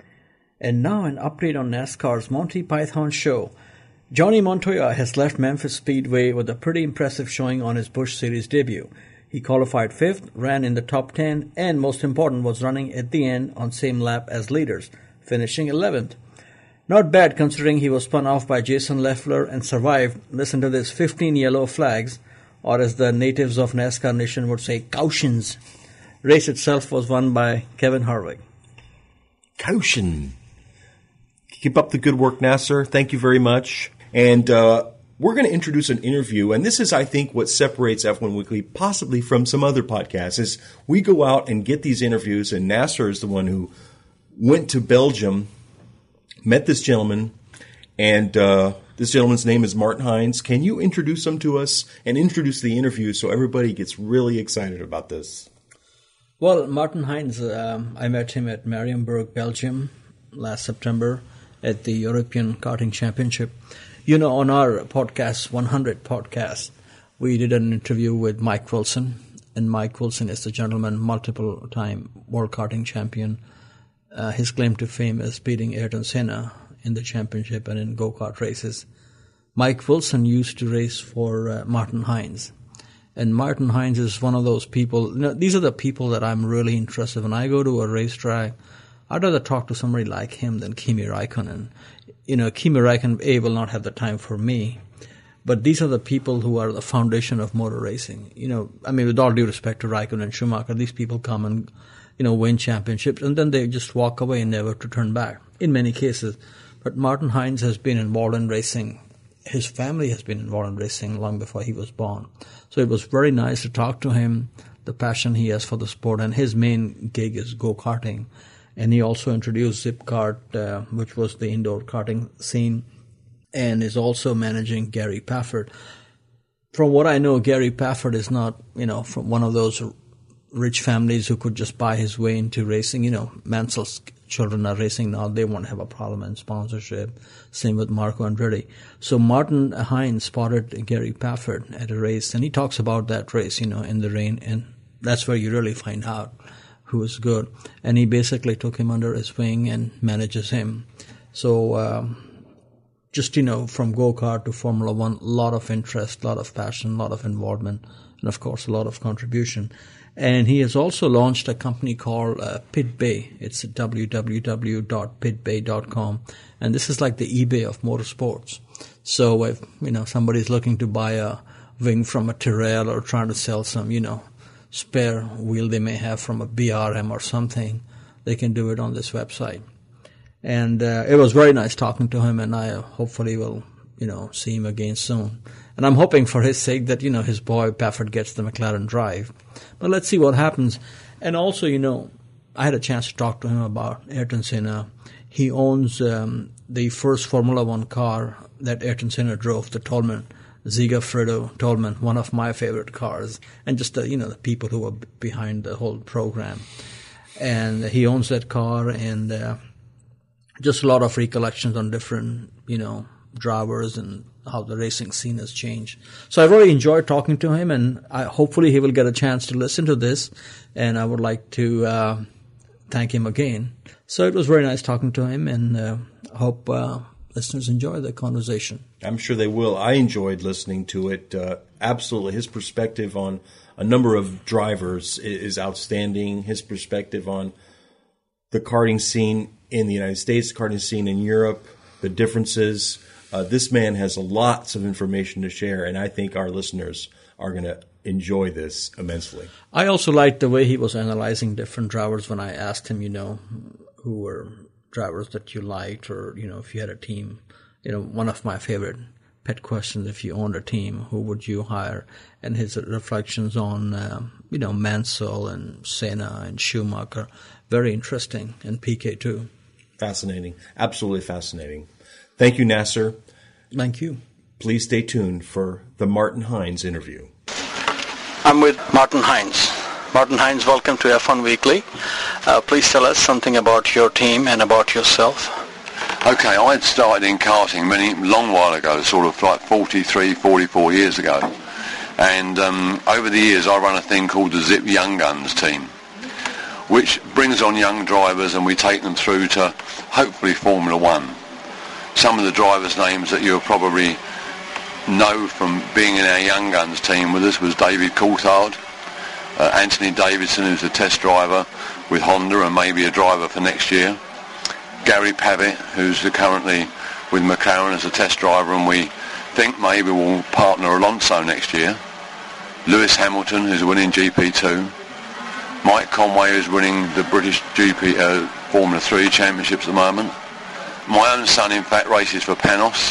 And now an update on NASCAR's Monty Python show. Johnny Montoya has left Memphis Speedway with a pretty impressive showing on his Busch Series debut. He qualified fifth, ran in the top 10, and most important was running at the end on same lap as leaders, finishing 11th. Not bad considering he was spun off by Jason Leffler and survived, listen to this, 15 yellow flags, or as the natives of NASCAR Nation would say, cautions. Race itself was won by Kevin Harvick. Caution. Keep up the good work, Nasser. Thank you very much. And we're going to introduce an interview, and this is, I think, what separates F1 Weekly possibly from some other podcasts, is we go out and get these interviews, and Nasser is the one who went to Belgium, met this gentleman, and this gentleman's name is Martin Hines. Can you introduce him to us and introduce the interview so everybody gets really excited about this? Well, Martin Hines, I met him at Marienburg, Belgium last September at the European Karting Championship. On our podcast, 100 podcast, we did an interview with Mike Wilson, and Mike Wilson is the gentleman, multiple-time World Karting Champion. His claim to fame is beating Ayrton Senna in the championship and in go-kart races. Mike Wilson used to race for Martin Hines. And Martin Hines is one of those people, these are the people that I'm really interested in. When I go to a racetrack, I'd rather talk to somebody like him than Kimi Räikkönen. Kimi Räikkönen, will not have the time for me. But these are the people who are the foundation of motor racing. With all due respect to Räikkönen and Schumacher, these people come and win championships, and then they just walk away and never to turn back, in many cases. But Martin Hines has been involved in racing. His family has been involved in racing long before he was born. So it was very nice to talk to him, the passion he has for the sport, and his main gig is go-karting. And he also introduced Zipkart, which was the indoor karting scene, and is also managing Gary Pafford. From what I know, Gary Pafford is not, from one of those rich families who could just buy his way into racing. Mansell's children are racing now, they won't have a problem in sponsorship. Same with Marco Andretti. So Martin Hines spotted Gary Pafford at a race, and he talks about that race, in the rain, and that's where you really find out who is good. And he basically took him under his wing and manages him. So just, from go-kart to Formula One, a lot of interest, a lot of passion, a lot of involvement, and of course a lot of contribution. And he has also launched a company called PitBay. It's www.pitbay.com. And this is like the eBay of motorsports. So if, somebody's looking to buy a wing from a Tyrrell or trying to sell some, spare wheel they may have from a BRM or something, they can do it on this website. And it was very nice talking to him, and I hopefully will, see him again soon. And I'm hoping for his sake that, his boy Pafford gets the McLaren drive. But let's see what happens. And also, I had a chance to talk to him about Ayrton Senna. He owns the first Formula One car that Ayrton Senna drove, the Toleman, Zegafredo Toleman, one of my favorite cars, and just the people who were behind the whole program. And he owns that car, and just a lot of recollections on different, drivers and how the racing scene has changed. So I really enjoyed talking to him, and hopefully he will get a chance to listen to this, and I would like to thank him again. So it was very nice talking to him, and I hope listeners enjoy the conversation. I'm sure they will. I enjoyed listening to it. Absolutely. His perspective on a number of drivers is outstanding. His perspective on the karting scene in the United States, the karting scene in Europe, the differences. This man has lots of information to share, and I think our listeners are going to enjoy this immensely. I also liked the way he was analyzing different drivers when I asked him, who were drivers that you liked, or, if you had a team. One of my favorite pet questions, if you owned a team, who would you hire? And his reflections on, Mansell and Senna and Schumacher, very interesting, and Piquet too. Fascinating. Absolutely fascinating. Thank you, Nasser. Thank you. Please stay tuned for the Martin Hines interview. I'm with Martin Hines. Martin Hines, welcome to F1 Weekly. Please tell us something about your team and about yourself. Okay, I had started in karting long while ago, sort of like 43, 44 years ago. And over the years I run a thing called the Zip Young Guns team, which brings on young drivers and we take them through to hopefully Formula One. Some of the drivers' names that you'll probably know from being in our Young Guns team with us was David Coulthard, Anthony Davidson, who's a test driver with Honda and maybe a driver for next year, Gary Pavitt, who's currently with McLaren as a test driver and we think maybe will partner Alonso next year, Lewis Hamilton, who's winning GP2, Mike Conway, who's winning the British GP Formula 3 Championships at the moment. My own son, in fact, races for Panos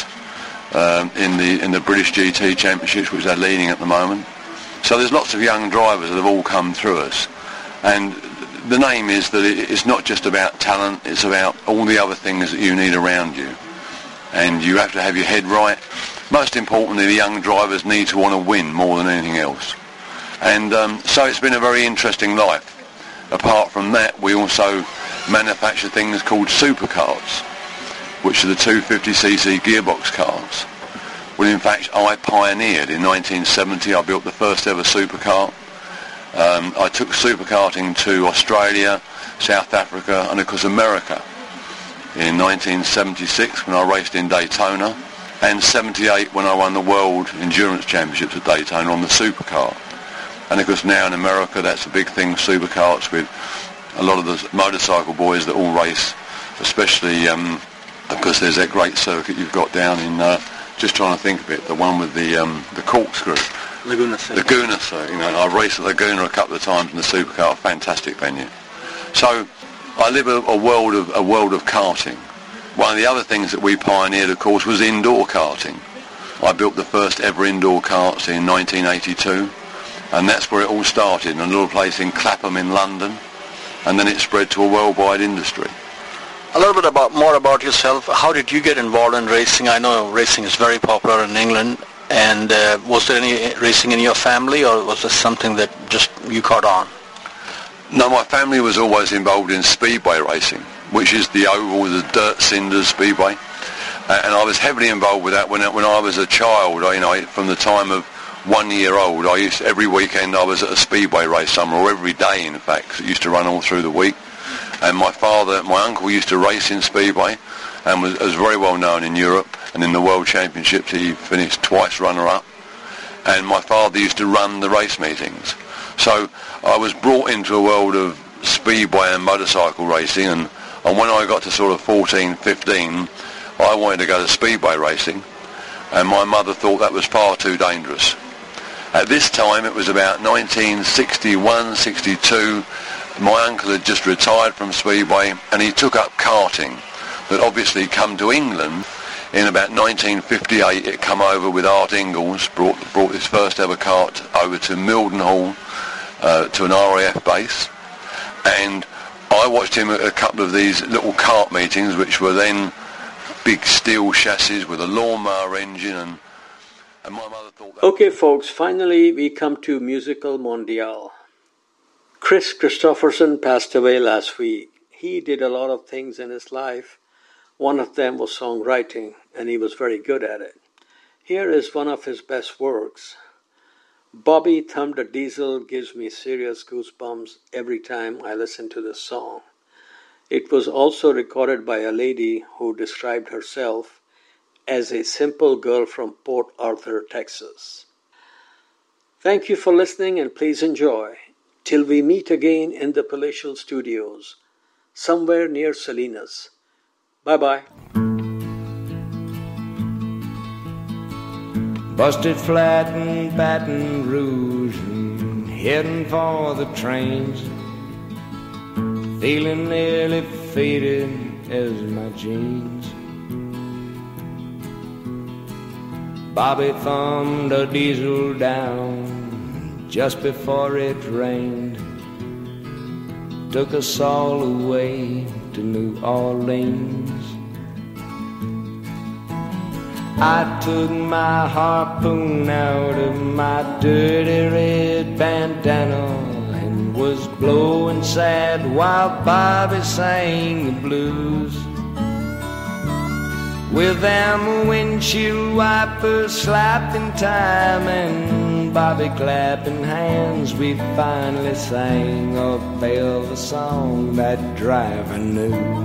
in the British GT Championships, which they're leading at the moment. So there's lots of young drivers that have all come through us. And the name is that it's not just about talent, it's about all the other things that you need around you. And you have to have your head right. Most importantly, the young drivers need to want to win more than anything else. And so it's been a very interesting life. Apart from that, we also manufacture things called supercars, which are the 250cc gearbox cars. Well, in fact, I pioneered in 1970. I built the first ever supercar. I took superkarting to Australia, South Africa, and of course America in 1976 when I raced in Daytona, and 78 when I won the World Endurance Championships at Daytona on the supercar. And of course now in America that's a big thing, supercars, with a lot of the motorcycle boys that all race, especially because there's that great circuit you've got down in, just trying to think of it, the one with the corkscrew. Laguna Circuit. Laguna Circuit, I've raced at Laguna a couple of times in the supercar, fantastic venue. So I live a world of karting. One of the other things that we pioneered, of course, was indoor karting. I built the first ever indoor karts in 1982, and that's where it all started, in a little place in Clapham in London, and then it spread to a worldwide industry. A little bit more about yourself. How did you get involved in racing? I know racing is very popular in England, and was there any racing in your family, or was this something that just you caught on? No, my family was always involved in speedway racing. which is the oval, the dirt cinders speedway. And I was heavily involved with that when I was a child. From the time of 1 year old, every weekend I was at a speedway race somewhere, or every day in fact. It used to run all through the week. And my uncle used to race in speedway and was very well known in Europe, and in the World Championships he finished twice runner-up. And my father used to run the race meetings. So I was brought into a world of speedway and motorcycle racing, and when I got to sort of 14, 15, I wanted to go to speedway racing, and my mother thought that was far too dangerous. At this time, it was about 1961, 62, my uncle had just retired from speedway, and he took up karting. But obviously come to England in about 1958, it come over with Art Ingalls, brought his first ever kart over to Mildenhall, to an RAF base, and I watched him at a couple of these little kart meetings, which were then big steel chassis with a lawnmower engine, and my mother thought that... Okay folks, finally we come to Musical Mondial. Chris Christopherson passed away last week. He did a lot of things in his life. One of them was songwriting, and he was very good at it. Here is one of his best works. Bobby Thumb the Diesel gives me serious goosebumps every time I listen to this song. It was also recorded by a lady who described herself as a simple girl from Port Arthur, Texas. Thank you for listening, and please enjoy. Till we meet again in the Palatial Studios, somewhere near Salinas. Bye-bye. Busted flat in Baton Rouge and heading for the trains, feeling nearly faded as my jeans. Bobby thumbed a diesel down just before it rained, took us all away to New Orleans. I took my harpoon out of my dirty red bandana and was blowing sad while Bobby sang the blues. With them windshield wipers slapping time and Bobby clapping hands, we finally sang a Belva song that driver knew.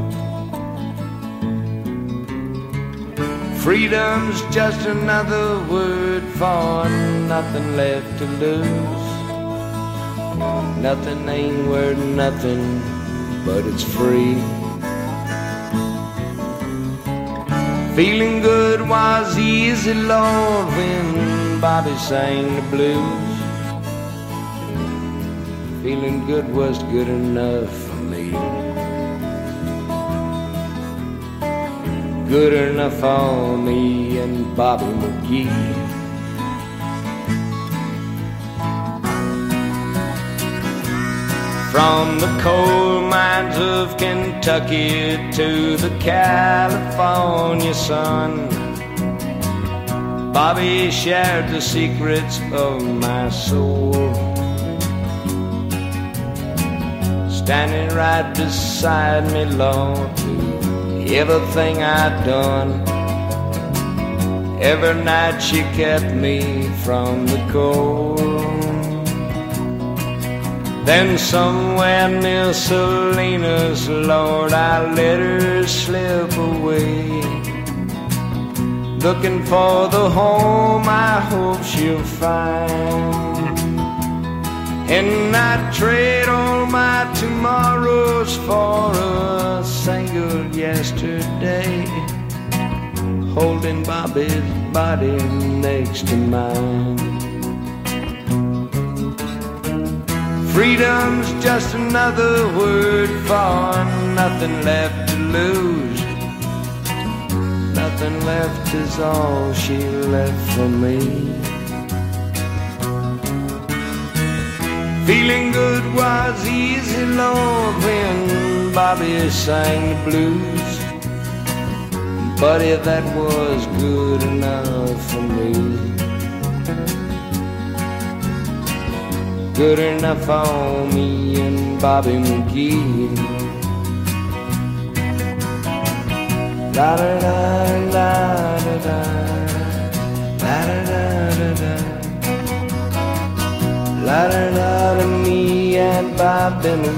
Freedom's just another word for nothing left to lose. Nothing ain't worth nothing, but it's free. Feeling good was easy, Lord, when Bobby sang the blues. Feeling good was good enough for me. Good enough for me and Bobby McGee. From the coal mines of Kentucky to the California sun, Bobby shared the secrets of my soul. Standing right beside me, Lord, everything I'd done. Every night she kept me from the cold. Then somewhere near Salinas, Lord, I let her slip away, looking for the home I hope she'll find. And I'd trade all my tomorrows for a single yesterday, holding Bobby's body next to mine. Freedom's just another word for nothing left to lose. Nothing left is all she left for me. Feeling good was easy, Lord, when Bobby sang the blues. Buddy, that was good enough for me. Good enough for me and Bobby McGee. La da da da da da, la da da da da, la da da da, me and Bob Dylan.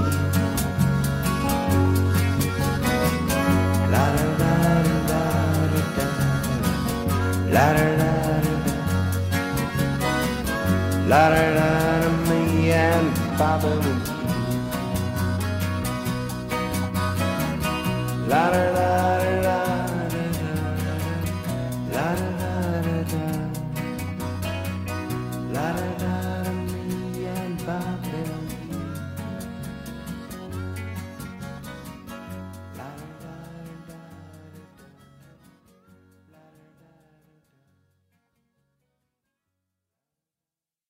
La da da da da da, la da da da da, la da da da, me and Bob Dylan. La da da.